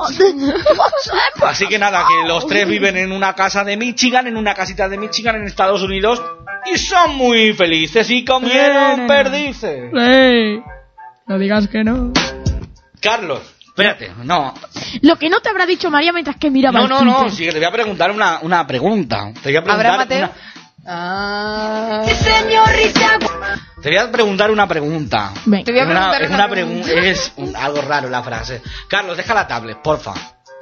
God. Así que nada, que los tres viven en una casa de Michigan, en una casita de Michigan en Estados Unidos, y son muy felices y comieron Eh, perdices. Sí, no digas que no. Carlos, espérate, no. Lo que no te habrá dicho María mientras que miraba No, el no, no, Twitter. sí que te voy a preguntar una, una pregunta. Te voy a ¿Habrá preguntar Mateo? una, Ah. Sí, señorita. te voy a preguntar una pregunta. Ven. Te voy a Es una, preguntar es una una pregunta. pregunta, es un- algo raro la frase. Carlos, deja la tablet, porfa.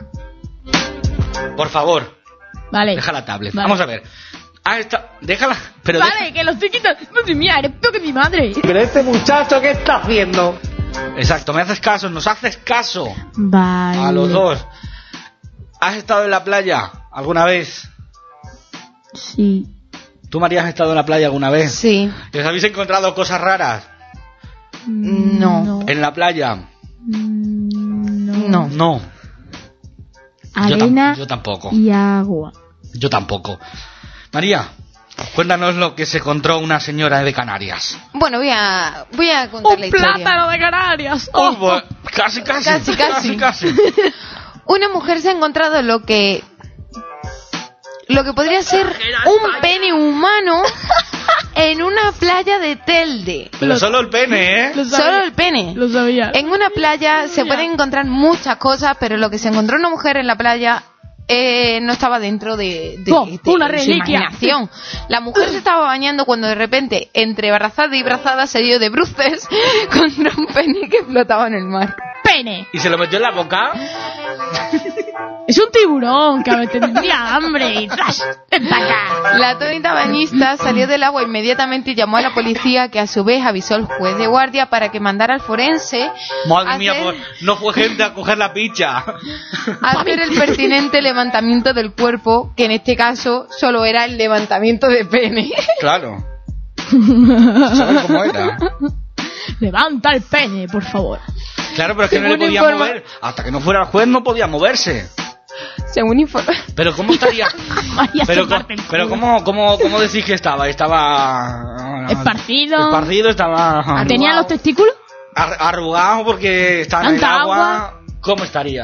Por favor, Vale. deja la tablet. Vale. Vamos a ver. Ah, está, déjala, pero Vale, deja- que lo estoy quitando. Madre mía, eres peor que mi madre. Pero este muchacho, ¿qué está haciendo? Exacto, me haces caso, nos haces caso Vale. a los dos. ¿Has estado en la playa alguna vez? Sí. ¿Tú, María, has estado en la playa alguna vez? Sí. ¿Y os habéis encontrado cosas raras No. No. en la playa? Mm, No. No. Yo, tam- Arena yo tampoco. y agua. Yo tampoco. María, cuéntanos lo que se encontró una señora de Canarias. Bueno, voy a, voy a contar ¡Un la historia. plátano de Canarias! Oh, Oh, pues, casi, casi, Casi, casi. casi. Una mujer se ha encontrado lo que lo que podría ser un pene humano en una playa de Telde. Pero solo el pene, ¿eh? Lo sabía. Solo el pene. Lo sabía. En una playa se pueden encontrar muchas cosas, pero lo que se encontró una mujer en la playa eh, no estaba dentro de, de- Oh, de una su reliquia. imaginación. La mujer se estaba bañando cuando de repente, entre brazada y brazada, se dio de bruces contra un pene que flotaba en el mar. ¡Pene! ¿Y se lo metió en la boca? Es un tiburón que a veces tendría hambre y ¡tras! ¡Ven para acá! La atónita bañista salió del agua inmediatamente y llamó a la policía, que a su vez avisó al juez de guardia para que mandara al forense Madre a mía, hacer, pues, no fue gente a coger la picha. a hacer el pertinente levantamiento del cuerpo, que en este caso solo era el levantamiento de pene. Claro. ¿Sabes cómo era? Levanta el pene, por favor. Claro, pero es que no le Según podía informa- mover. Hasta que no fuera el juez no podía moverse. Según informe. Pero ¿cómo estaría? María Pero, se co- parte el pero culo. ¿cómo, cómo, ¿cómo decís que estaba? Estaba... Esparcido. Esparcido, estaba... ¿Tenía los testículos? ar- arrugado porque estaba en el ¿Tanta agua. agua? ¿Cómo estaría?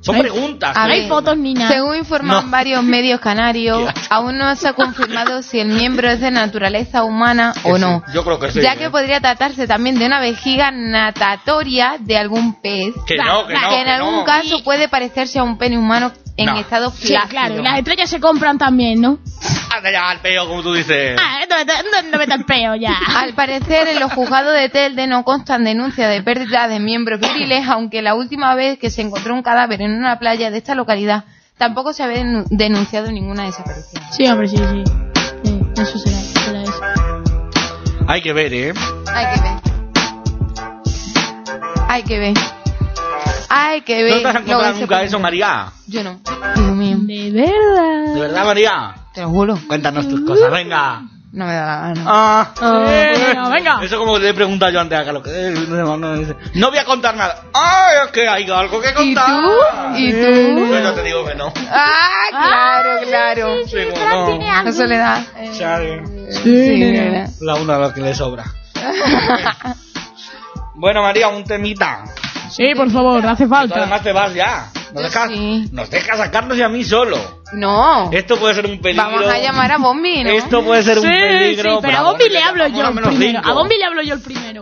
Son Hay- preguntas. A No hay ver, fotos ni nada. Según informan No. varios medios canarios, aún no se ha confirmado si el miembro es de naturaleza humana Que o sí, no. yo creo que sí, Ya ¿eh? que podría tratarse también de una vejiga natatoria de algún pez. Que no, que no, en que algún no. caso puede parecerse a un pene humano en No. estado Sí, flácido. claro, y las estrellas se compran también, ¿no? Anda ya al peo, como tú dices. Ah, no, no, no, no meta el peo ya. Al parecer, en los juzgados de Telde no constan denuncias de pérdida de miembros viriles, aunque la última vez que se encontró un cadáver en una playa de esta localidad tampoco se había denu- denunciado ninguna desaparición. Sí, hombre, sí, sí. Sí, eso será, será eso. Hay que ver, ¿eh? Hay que ver. Hay que ver. Hay que ver. ¿No te has lo que encontrado se nunca puede eso, hacer. María? Yo no. Dios mío. De verdad. ¿De verdad, María? Te lo juro. Cuéntanos tus cosas, venga. No me da la gana. Ah. Eh, venga, venga. Eso como le he preguntado yo antes a Carlos. que, eh, No, no, dice, no voy a contar nada. ¡Ay, es que hay algo que ¿Y contar! tú? ¿Y tú? Yo ya te digo que no. Ah, claro, Ay, claro. sí, sí, Sí, Fran no. tiene algo. La soledad. Eh, Chale. sí, nena. La una a lo que le sobra. Bueno, María, un temita. Sí, por favor, hace Tú falta. además te vas ya. Nos Yo dejas, sí. nos dejas a Carlos y a mí solo. No. Esto puede ser un peligro. Vamos a llamar a Bombi, ¿no? Esto puede ser Sí, un peligro. sí, pero a Bombi le hablo yo el menos primero. cinco. A Bombi le hablo yo el primero.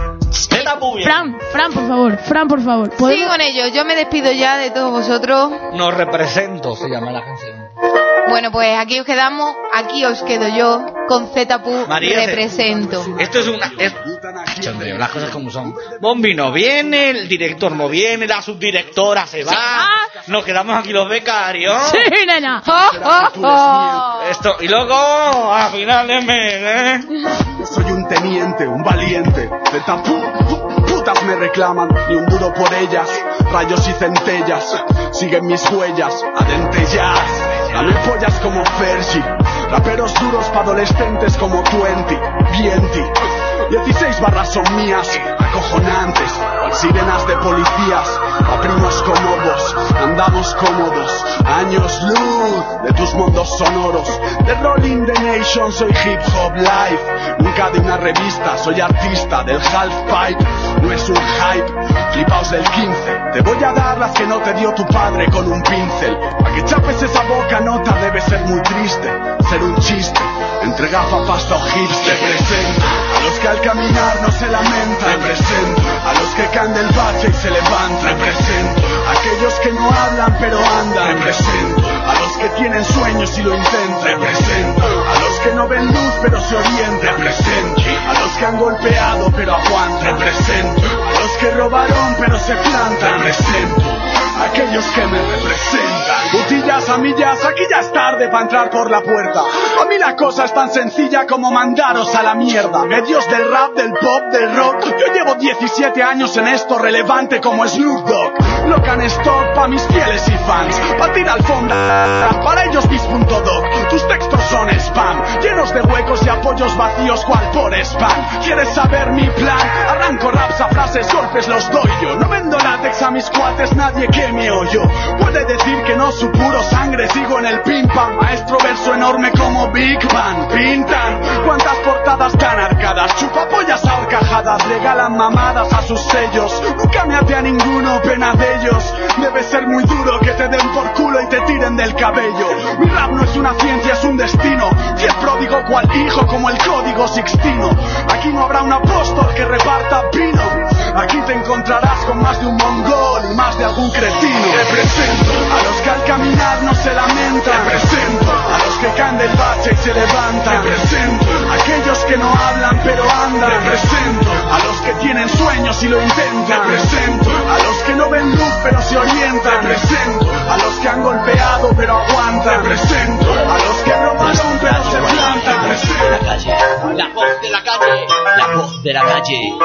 Zeta Pubien. Fran, Fran, por favor, Fran, por favor. Sí, ¿podemos? con ello. Yo me despido ya de todos vosotros. Nos represento, se llama la canción. Bueno, pues aquí os quedamos, aquí os quedo yo, con Z-Pu María, represento. Esto es una... Es... Cachondeo, las cosas como son. Bombi no viene, el director no viene, la subdirectora se va. Nos quedamos aquí los becarios. Sí, nena. ¡Oh, oh, oh! Esto, y luego, a final de mes, ¿eh? Soy un teniente, un valiente. De tapu, pu- putas me reclaman, ni un duro por ellas. Rayos y centellas, siguen mis huellas, adentellas. Dame pollas como Fergie, raperos duros pa' adolescentes como Twenty, Vienti. dieciséis barras son mías, acojonantes, cual sirenas de policías. A primos como vos, andamos cómodos, años luz de tus mundos sonoros. De Rolling the Nation soy hip hop life, nunca de una revista, soy artista del half pipe. No es un hype, flipaos del quince. Te voy a dar las que no te dio tu padre con un pincel. Pa' que chapes esa boca nota debe ser muy triste, ser un chiste. Entre gafapasta o hipster presento a los que al caminar no se lamentan. Represento a los que caen del bache y se levantan. Represento a aquellos que no hablan pero andan. Represento a los que tienen sueños y lo intentan. Represento a los que no ven luz pero se orientan. Represento a los que han golpeado pero aguantan. Represento a los que robaron pero se plantan. Represento a aquellos que me representan. Botillas a millas, aquí ya es tarde para entrar por la puerta. A mí la cosa es tan sencilla como mandaros a la mierda. Medios del rap, del pop, del rock. Yo llevo diecisiete años en esto, relevante como Snoop Dogg. Locan stock pa' mis fieles y fans. Pa' tirar alfombra, para ellos mis punto doc. Tus textos son spam, llenos de huecos y apoyos vacíos cual por spam. ¿Quieres saber mi plan? Arranco raps a frases, golpes los doy yo. No vendo látex a mis cuates, nadie que me oyó. Puede decir que no su puro sangre, sigo en el pim pam. Maestro verso enorme como Big Bang. Pintan cuántas portadas tan arcadas, chupapollas a horcajadas, regalan mamadas a sus sellos. Nunca me até a ninguno, pena de ellos. Debe ser muy duro que te den por culo y te tiren del cabello. Mi rap no es una ciencia, es un destino. Fiel pródigo cual hijo como el código sixtino. Aquí no habrá un apóstol que reparta vino. Aquí te encontrarás con más de un mongol y más de algún cretino. Represento a los que al caminar no se lamentan. Represento a los que caen del bache y se levantan. Represento a aquellos que no hablan pero andan. Represento a los que tienen sueños y lo intentan. Represento a los que no ven luz pero se orientan. Represento a los que han golpeado pero aguantan. Represento a los que robaron pero se plantan. Represento La calle, la voz de la calle, la voz de la calle.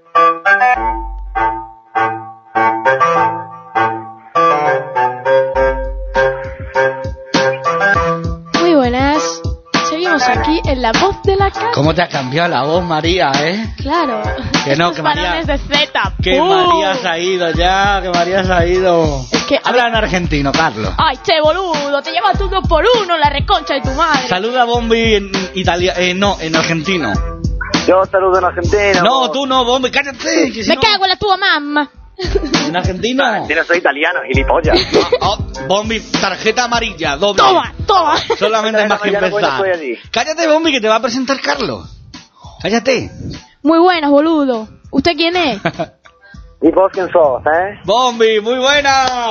Muy buenas. Seguimos aquí en La Voz de la Calle. ¿Cómo te ha cambiado la voz, María, eh? Claro. Que no, Estos que María- balones de Z. Que ¡Uh! María se ha ido ya, que María se ha ido. Es que- Habla en argentino, Carlos. Ay, che, boludo, te llevas tú dos por uno, la reconcha de tu madre. Saluda a Bombi en italiano, eh, no, en argentino. Yo saludo en Argentina. No, tú no, Bombi, cállate. Que si Me no- cago en la tua mamá. ¿Un argentino? Argentino, soy italiano, gilipollas. Oh, Bombi, tarjeta amarilla, doble. Toma, toma. Solamente hay más que empezar. Cállate, Bombi, que te va a presentar Carlos. Cállate. Muy buenas, boludo. ¿Usted quién es? ¿Y vos quién sos, eh? Bombi, muy buena.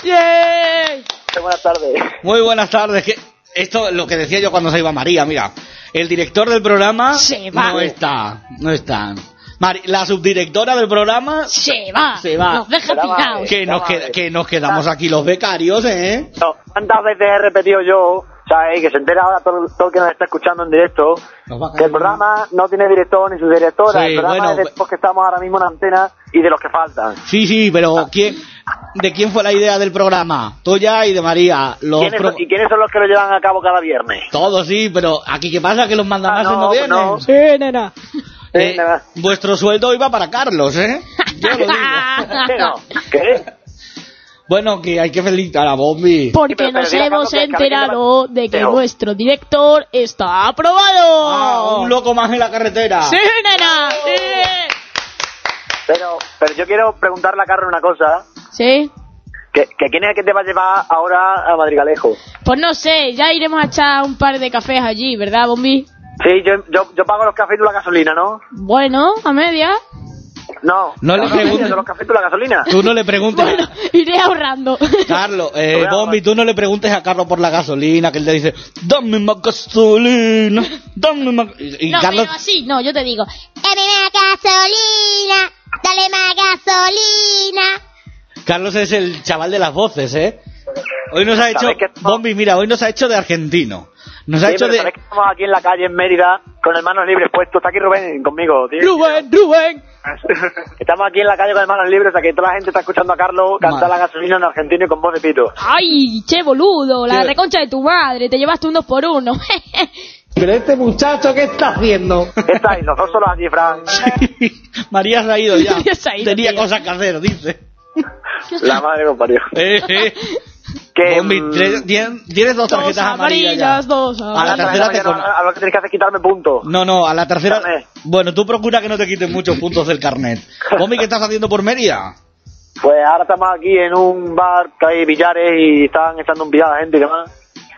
¡Yay! Buenas tardes. Muy buenas tardes. Que esto es lo que decía yo cuando se iba María, mira. El director del programa se va. no está, no está. Mari, la subdirectora del programa se va. Se va. Nos deja picados. Que nos, queda, que nos quedamos aquí los becarios, ¿eh? No, ¿cuántas veces he repetido yo, sabes, que se entera ahora todo, todo el que nos está escuchando en directo, que el programa no tiene director ni subdirectora, Sí, el programa bueno, es de los que estamos ahora mismo en antena y de los que faltan. Sí, sí, pero ¿quién, ¿de quién fue la idea del programa? Tuya y de María. Los ¿Quiénes pro... son, ¿Y quiénes son los que lo llevan a cabo cada viernes? Todos sí, pero aquí ¿qué pasa? ¿Que los mandamases Ah, no, no vienen? no. Sí, nena. Eh, vuestro sueldo iba para Carlos, ¿eh? Yo lo digo. ¿Qué no? ¿Qué? Bueno, que hay que felicitar a Bombi. Porque pero- pero nos diga, hemos Carlos, que- que a mí enterado me- de que Pero- nuestro director está aprobado. Ah, un loco más en la carretera. ¡Sí, nena! ¡Sí! Pero, pero yo quiero preguntarle a Carlos una cosa. ¿Sí? Que, que ¿Quién es el que te va a llevar ahora a Madrigalejo? Pues no sé, ya iremos a echar un par de cafés allí, ¿verdad, Bombi? Sí, yo, yo, yo pago los cafés y tú la gasolina, ¿no? Bueno, a media. No. No le preguntes. ¿De los cafés y tú la gasolina? Tú no le preguntes. Bueno, iré ahorrando. Carlos, eh, Bombi, tú no le preguntes a Carlos por la gasolina, que él te dice, dame más gasolina, dame más... Y, y no, Carlos... pero así, no, yo te digo, Dame más gasolina, dale más gasolina. Carlos es el chaval de las voces, ¿eh? Hoy nos ha hecho... ¿Sabes qué? Bombi, mira, hoy nos ha hecho de argentino. Nos ha Sí, hecho pero de... sabes que estamos aquí en la calle en Mérida con el manos libres puestos. Está aquí Rubén conmigo, tío. Rubén, Rubén. Estamos aquí en la calle con el manos libres, o sea que toda la gente está escuchando a Carlos cantar la gasolina en argentino y con voz de pito. Ay, che, boludo, la Sí. reconcha de tu madre, te llevaste un dos por uno. Pero este muchacho, ¿qué está haciendo? ¿Qué estáis? Los dos solos aquí, Fran. María se ha ido ya. María se ha ido, Tenía tío. cosas que hacer, dice. La madre que parió. Eh, eh. Que, Bombi, mm, tres- tienes, tienes dos Dos tarjetas amarillas ya. amarillas, dos A la amarillas. tercera te ya no, con... a lo que tienes que hacer es quitarme puntos. No, no, a la tercera... Dame. Bueno, tú procura que no te quiten muchos puntos del carnet. Bombi, ¿qué estás haciendo por Mérida? Pues ahora estamos aquí en un bar que hay billares y están echando un billar a la gente y demás.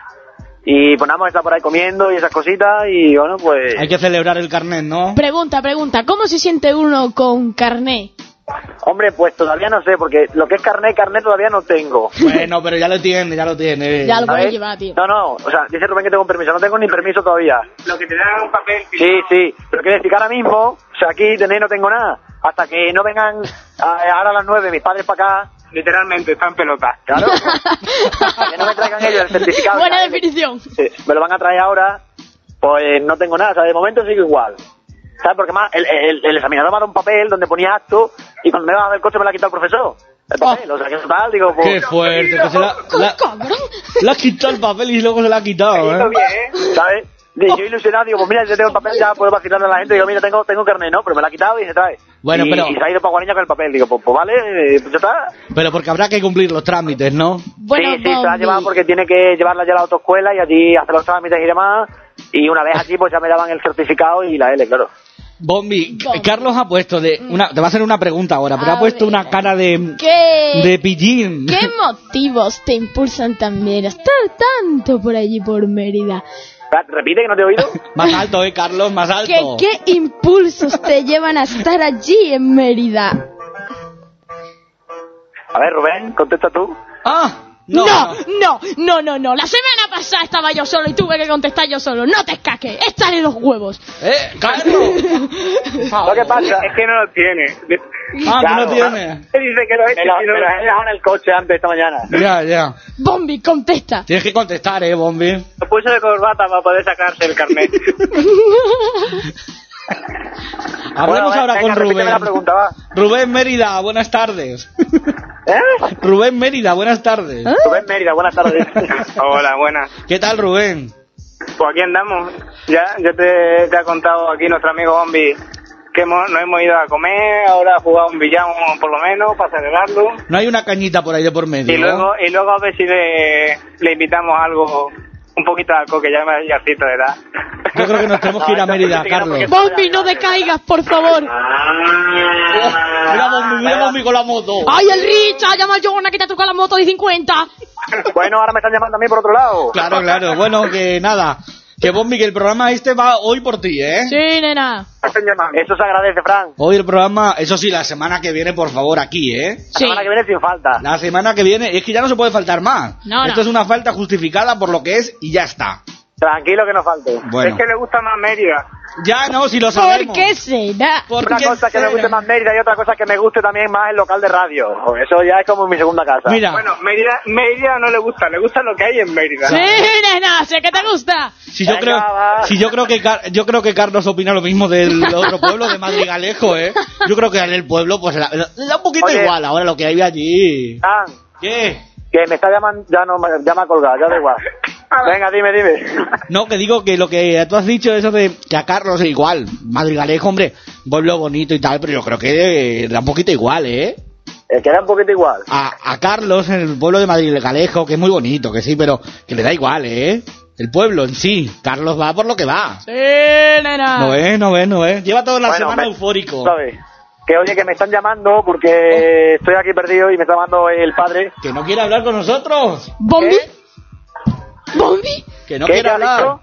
Y pues nada, hemos estado por ahí comiendo y esas cositas y bueno, pues... Hay que celebrar el carnet, ¿no? Pregunta, pregunta, ¿cómo se siente uno con carné? Hombre, pues todavía no sé, porque lo que es carnet, carnet todavía no tengo. Bueno, pero ya lo tiene, ya lo tiene. Ya lo puedes ¿Sabes? llevar, tío. No, no, o sea, dice Rubén que tengo un permiso, no tengo ni permiso todavía. Lo que te dan un papel. Sí, sí, pero quiero decir que ahora mismo, o sea, aquí tenéis no tengo nada, hasta que no vengan a- ahora a las nueve mis padres para acá, Literalmente, está en pelota. claro, que no me traigan ellos el certificado. Buena ¿sabes? definición. Sí, me lo van a traer ahora, pues no tengo nada, o sea, de momento sigo igual. ¿Sabes? Porque más el, el, el examinador me ha dado un papel donde ponía acto y cuando me bajaba del coche me lo ha quitado el profesor. El papel, o sea, que total, digo, pues... Qué fuerte, que se la, la, le ha quitado el papel y luego se la ha quitado, Hizo ¿eh? bien, ¿eh? ¿Sabes? Y yo ilusionado, digo, pues mira, yo tengo el papel, ya puedo vacilarle a la gente. Digo, mira, tengo, tengo carnet, ¿no? Pero me la ha quitado y se trae. Bueno, y, pero- y se ha ido para Guariña con el papel. Digo, pues, pues vale, eh, pues ya está. Pero porque habrá que cumplir los trámites, ¿no? Bueno, sí, sí, se la ha Bombi, llevado porque tiene que llevarla ya a la autoescuela y allí hacer los trámites y demás. Y una vez allí, pues ya me daban el certificado y la L, claro. Bombi, Bombi. Carlos ha puesto de una, te va a hacer una pregunta ahora, pero A ha puesto ver. una cara de ¿Qué, de pillín. ¿Qué motivos te impulsan también a estar tanto por allí por Mérida? Repite, que no te he oído. Más alto, eh, Carlos, más ¿Qué, alto. ¿Qué impulsos te llevan a estar allí en Mérida? A ver, Rubén, contesta tú. Ah, No, no, no, no, no, no. La semana pasada estaba yo solo y tuve que contestar yo solo. No te escaques, échale los huevos. Eh, Carlos. Lo que pasa Es que no lo tiene. Ah, que Claro, no tiene. Él dice que lo he hecho me lo, y no me lo lo he dejado en el coche antes esta mañana. Ya, ya. Bombi, contesta. Tienes que contestar, eh, Bombi. Lo puso de corbata para poder sacarse el carnet. Hablemos Bueno, ahora venga, con repíteme Rubén. la pregunta, va. Rubén Mérida, buenas tardes. ¿Eh? Rubén Mérida, buenas tardes. Rubén Mérida, buenas tardes. Hola, buenas. ¿Qué tal, Rubén? Pues aquí andamos. Ya, ya te, te ha contado aquí nuestro amigo Bombi que hemos, nos hemos ido a comer, ahora ha jugado un billar por lo menos para celebrarlo. No hay una cañita por ahí de por medio. Y luego, y luego a ver si le, le invitamos algo un poquito de alcohol, que ya me ya cito de edad. Yo creo que nos tenemos que ir a Mérida, Carlos. Bombi, no decaigas, por favor. Mira Bombi, mira Bombi con la moto. ¡Ay, el Richa! Llama a Jonah que te ha tocado la moto de cincuenta. Bueno, ahora me están llamando a mí por otro lado. Claro, claro. Bueno, que nada. Que Bombi, que el programa este va hoy por ti, ¿eh? Sí, nena. Eso se agradece, Fran. Hoy el programa, eso sí, la semana que viene, por favor, aquí, ¿eh? La semana que viene sin falta. La semana que viene, es que ya no se puede faltar más. No, Esto no. es una falta justificada por lo que es y ya está. Tranquilo que no falte. Bueno. Es que le gusta más Mérida. Ya no, si lo sabemos. ¿Por qué será? ¿Por Una qué cosa que me será? guste más Mérida y otra cosa que me guste también más el local de radio. Eso ya es como mi segunda casa. Mira, Bueno, Mérida, Mérida no le gusta, le gusta lo que hay en Mérida. Sí, nena, sé que te gusta. si yo Venga, creo, va. si yo creo que Car- yo creo que Carlos opina lo mismo del otro pueblo, de Madrigalejo, ¿eh? Yo creo que en el pueblo, pues, la- le da un poquito Oye. igual ahora lo que hay allí. Ah, ¿Qué? que me está llamando, ya no, me- ya me ha colgado, ya da igual. Venga, dime, dime. No, que digo que lo que tú has dicho, eso de que a Carlos es igual. Madrigalejo, hombre, pueblo bonito y tal, pero yo creo que da un poquito igual, ¿eh? Eh, queda un poquito igual. A, a Carlos, en el pueblo de Madrigalejo, que es muy bonito, que sí, pero que le da igual, ¿eh? El pueblo en sí. Carlos va por lo que va. Sí, nena. No es, no es, no es. Lleva toda la Bueno, semana me- eufórico. ¿Sabes? Que oye, que me están llamando porque estoy aquí perdido y me está llamando el padre. Que no quiere hablar con nosotros. ¿Bombi? ¿Qué? ¿Bombi? Que no ¿Qué quiere te ha hablar. dicho?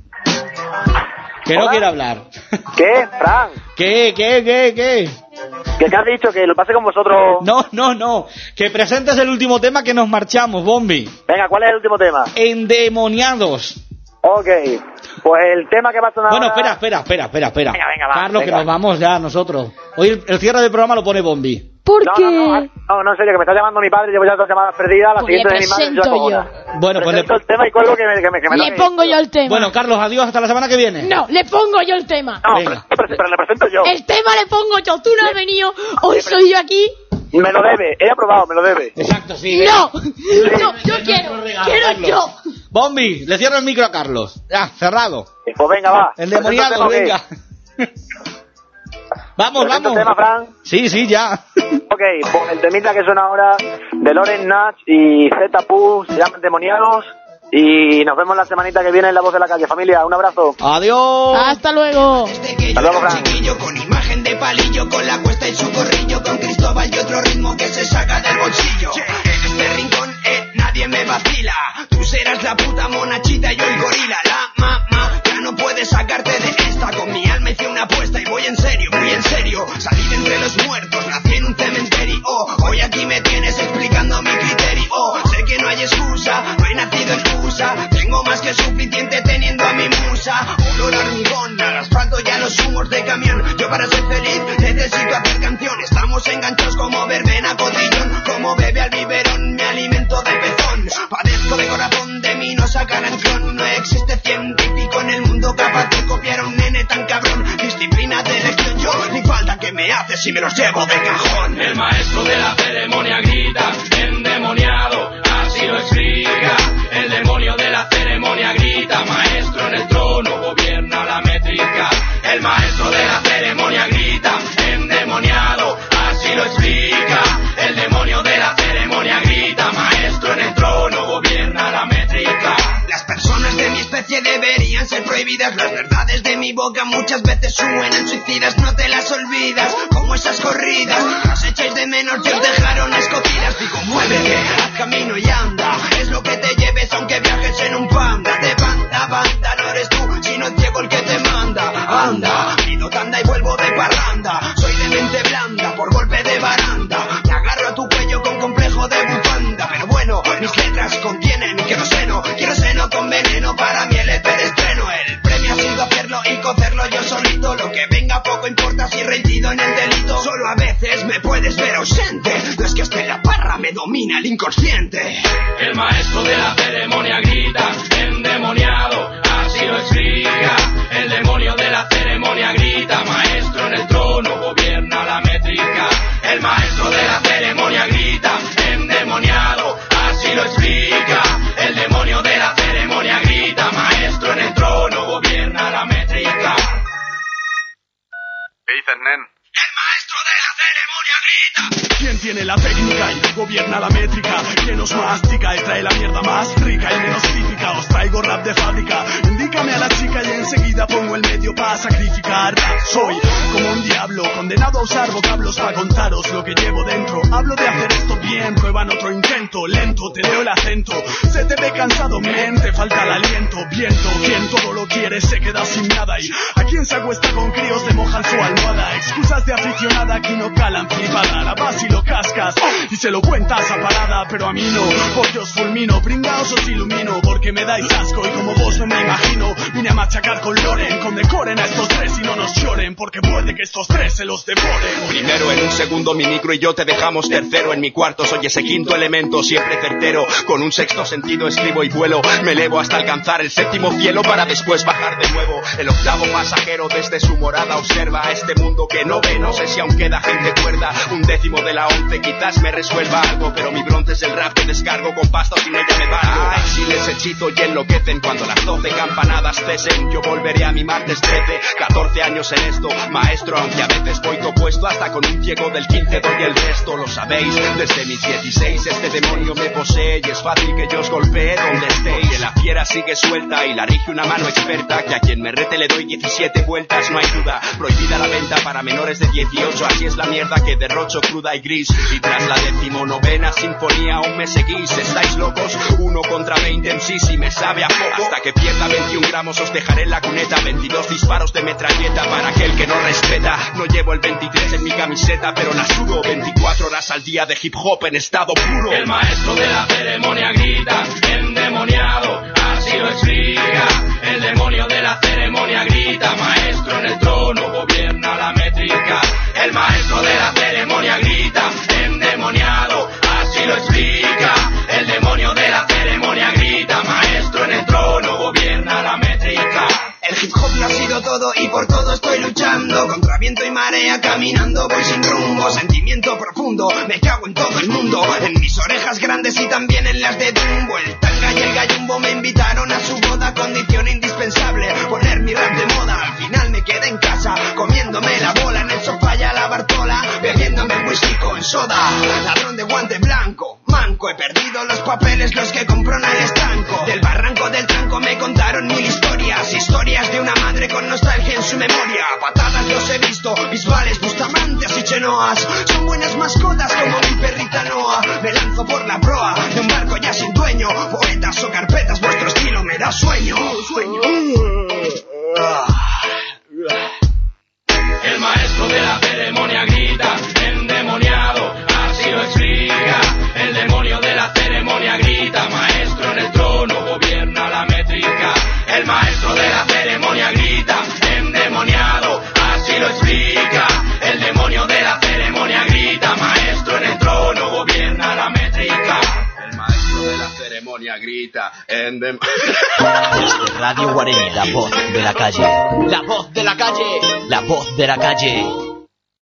Que no Hola. quiere hablar. ¿Qué, Fran? ¿Qué, qué, qué, qué? ¿Qué te has dicho? Que lo pase con vosotros. No, no, no. Que presentes el último tema que nos marchamos, Bombi. Venga, ¿cuál es el último tema? Endemoniados. Ok, pues el tema que va a sonar Bueno, ahora- espera, espera, espera, espera, espera. Venga, venga, va, Carlos, venga. que nos vamos ya nosotros. Hoy el, el cierre del programa lo pone Bombi. ¿Por No, qué? no, no, no, no, en serio, que me está llamando mi padre, llevo ya dos llamadas perdidas, la Pues siguiente le de mi madre, presento como yo. una. Bueno, pues le, Presento el tema y cuelgo que me, que me, que me Le toque. pongo yo el tema. bueno, Carlos, adiós hasta la semana que viene. No, le pongo yo el tema. No, Venga. pero, pero le presento yo. El tema le pongo yo. Tú no has venido. Hoy soy yo aquí. Me lo debe, he aprobado, me lo debe. Exacto, sí. No. No, yo quiero. Quiero yo. Bombi, le cierro el micro a Carlos. Ya, cerrado. Pues venga, va. Endemoniado, Presento venga. el tema, Vamos, ¿Presento vamos. el tema, Fran? Sí, sí, ya. Ok, pues el temita que suena ahora de Loren Natch y Z Pu se llama Endemoniados. Y nos vemos la semanita que viene en La Voz de la Calle. Familia, un abrazo. Adiós. Hasta luego. Hasta luego, Fran. Chiquillo con imagen de palillo, con la cuesta y socorrillo, con Cristóbal y otro ritmo que se saca del bolsillo. En este rincón eh, nadie me vacila. Tú serás la puta monachita y yo el gorila. La mamá ya no puedes sacarte de esta. Con mi alma hice una apuesta y voy en serio, muy en serio. Salí de entre los muertos, nací en un cementerio. Hoy aquí me tienes explicando mi criterio. Sé que no hay excusa, no he nacido en USA. Tengo más que suficiente teniendo a mi musa. Olor a hormigón, al asfalto y a los humos de camión. Yo para ser feliz necesito hacer canción. Estamos enganchados como verbena, cotillón. Como bebe al biberón, me alimento de pezón. Padezco de corazón, de mí no sacarán clon. No existe científico en el mundo capaz de copiar a un nene tan cabrón. Disciplina de elección, yo ni falta que me hace si me los llevo de cajón. El maestro de la ceremonia grita, endemoniado, así lo explica. El demonio de la ceremonia grita, maestro en el trono, gobierna la métrica. El maestro de la ceremonia grita, endemoniado, así lo explica. El demonio de la ceremonia grita, maestro en el trono, gobierna la métrica. Las personas de mi especie deberían ser prohibidas. Las verdades de mi boca muchas veces suenan suicidas. No te las olvidas, como esas corridas. Las echáis de menos y os dejaron escogidas. Digo, muévete, haz camino y anda. Es lo que te lleves aunque viajes en un panda. De banda a banda, no eres tú, sino el ciego el que te manda. Anda, pido tanda y vuelvo de parranda. Soy de mente blanda, por golpe de baranda. Me agarro a tu cuello con complejo de bufanda. Pero bueno, mis letras contienen queroseno. Queroseno con veneno para mi L P de estreno. El premio ha sido hacerlo y cocerlo yo solito. Lo que venga poco importa si reincido en el delito. Solo a veces me puedes ver ausente. No es que esté en la parra, me domina el inconsciente. El maestro de la ceremonia grita, endemoniado, así lo explica. El demonio de la ceremonia grita, maestro en el trono, gobierna la métrica. El maestro de la ceremonia grita, endemoniado, así lo explica. El demonio de la ceremonia grita, maestro en el trono, gobierna la métrica. ¿Qué dices, nen? El maestro de la ceremonia grita. ¿Quién tiene la técnica y gobierna la métrica, que nos mastica y trae la mierda más rica y menos típica. Os traigo rap de fábrica, indícame a la chica y enseguida pongo el medio para sacrificar. Soy como un diablo, condenado a usar vocablos para contaros lo que llevo dentro. Hablo de hacer esto bien, prueban otro intento, lento, te leo el acento. Se te ve cansado, men, te falta el aliento. Viento, quien todo lo quiere se queda sin nada. Y a quien se acuesta con críos le mojan su almohada. Excusas de aficionada aquí no calan, flipada. La vas y lo cascas y se lo cuentas a parada, pero a mí no, porque os fulmino. Pringaos os ilumino, porque me dais asco y como vos no me imagino. Vine a machacar con Loren, condecoren a estos tres y no nos lloren, porque puede que estos tres se los devoren. Primero en un segundo mi micro y yo te dejamos tercero. En mi cuarto soy ese quinto elemento, siempre certero. Con un sexto sentido escribo y vuelo. Me elevo hasta alcanzar el séptimo cielo para después bajar de nuevo. El octavo pasajero desde su morada observa este mundo que no ve. No sé si aún queda gente cuerda. Un décimo de la once quizás me resuelva algo, pero mi bronce es el rap que descargo con pasta o sin ella me valgo. Ay, si les hechizo y enloquecen cuando las doce campanadas cesen. Yo volveré a mi martes trece, catorce años en esto, maestro, aunque a veces voy topuesto. Hasta con un ciego del quince doy el resto, lo sabéis. Desde mis dieciséis este demonio me posee y es fácil que yo os golpee donde estéis. Que la fiera sigue suelta y la rige una mano experta, que a quien me rete le doy diecisiete vueltas, no hay duda. Prohibida la venta para menores de dieciocho, así es la mierda que derrocho cruda y gris. Y tras la decimonovena sinfonía aún me seguís, estáis locos. Uno contra veinte en sí si me sabe a poco. Hasta que pierda veintiún gramos os dejaré en la cuneta. Veintidós disparos de metralleta para aquel que no respeta. No llevo el veintitrés en mi camiseta, pero la sudo. Veinticuatro horas al día de hip hop en estado puro. El maestro de la ceremonia grita, endemoniado, así lo explica. El demonio de la ceremonia grita, maestro en el trono, gobierna la métrica. El maestro de la ceremonia grita, endemoniado, así lo explica. El demonio de la ceremonia grita, maestro en el trono, gobierna la métrica. El hip hop lo ha sido todo y por todo estoy luchando. Contra viento y marea caminando voy sin rumbo. Sentimiento profundo, me cago en todo el mundo. En mis orejas grandes y también en las de Dumbo. El tanga y el gallumbo me invitaron a su boda. Condición indispensable, poner mi rap de moda. Al final me quedé en casa, comiéndome la bola en el sofá y a la Bartola, bebiéndome whisky con soda. Ladrón de guante blanco, manco. He perdido los papeles, los que compró en el estanco. Del barranco del tranco me contaron mil historias. Historias de una madre con nostalgia en su memoria. Patadas los he visto, bisbales, bustamantes y chenoas. Son buenas mascotas como mi perrita Noa. Me lanzo por la proa de un barco ya sin dueño. Poetas o carpetas, vuestro estilo me da sueño. Sueño. El maestro de la ceremonia grita, endemoniado, así lo explica. El demonio de la ceremonia grita, maestro en el trono, gobierna la métrica. El maestro de la ceremonia grita, endemoniado, así lo explica. El demonio de la ceremonia grita, maestro en el trono, gobierna la métrica. El maestro de la ceremonia grita, endemoniado. Desde Radio Guareni, la voz de la calle. La voz de la calle. La voz de la calle.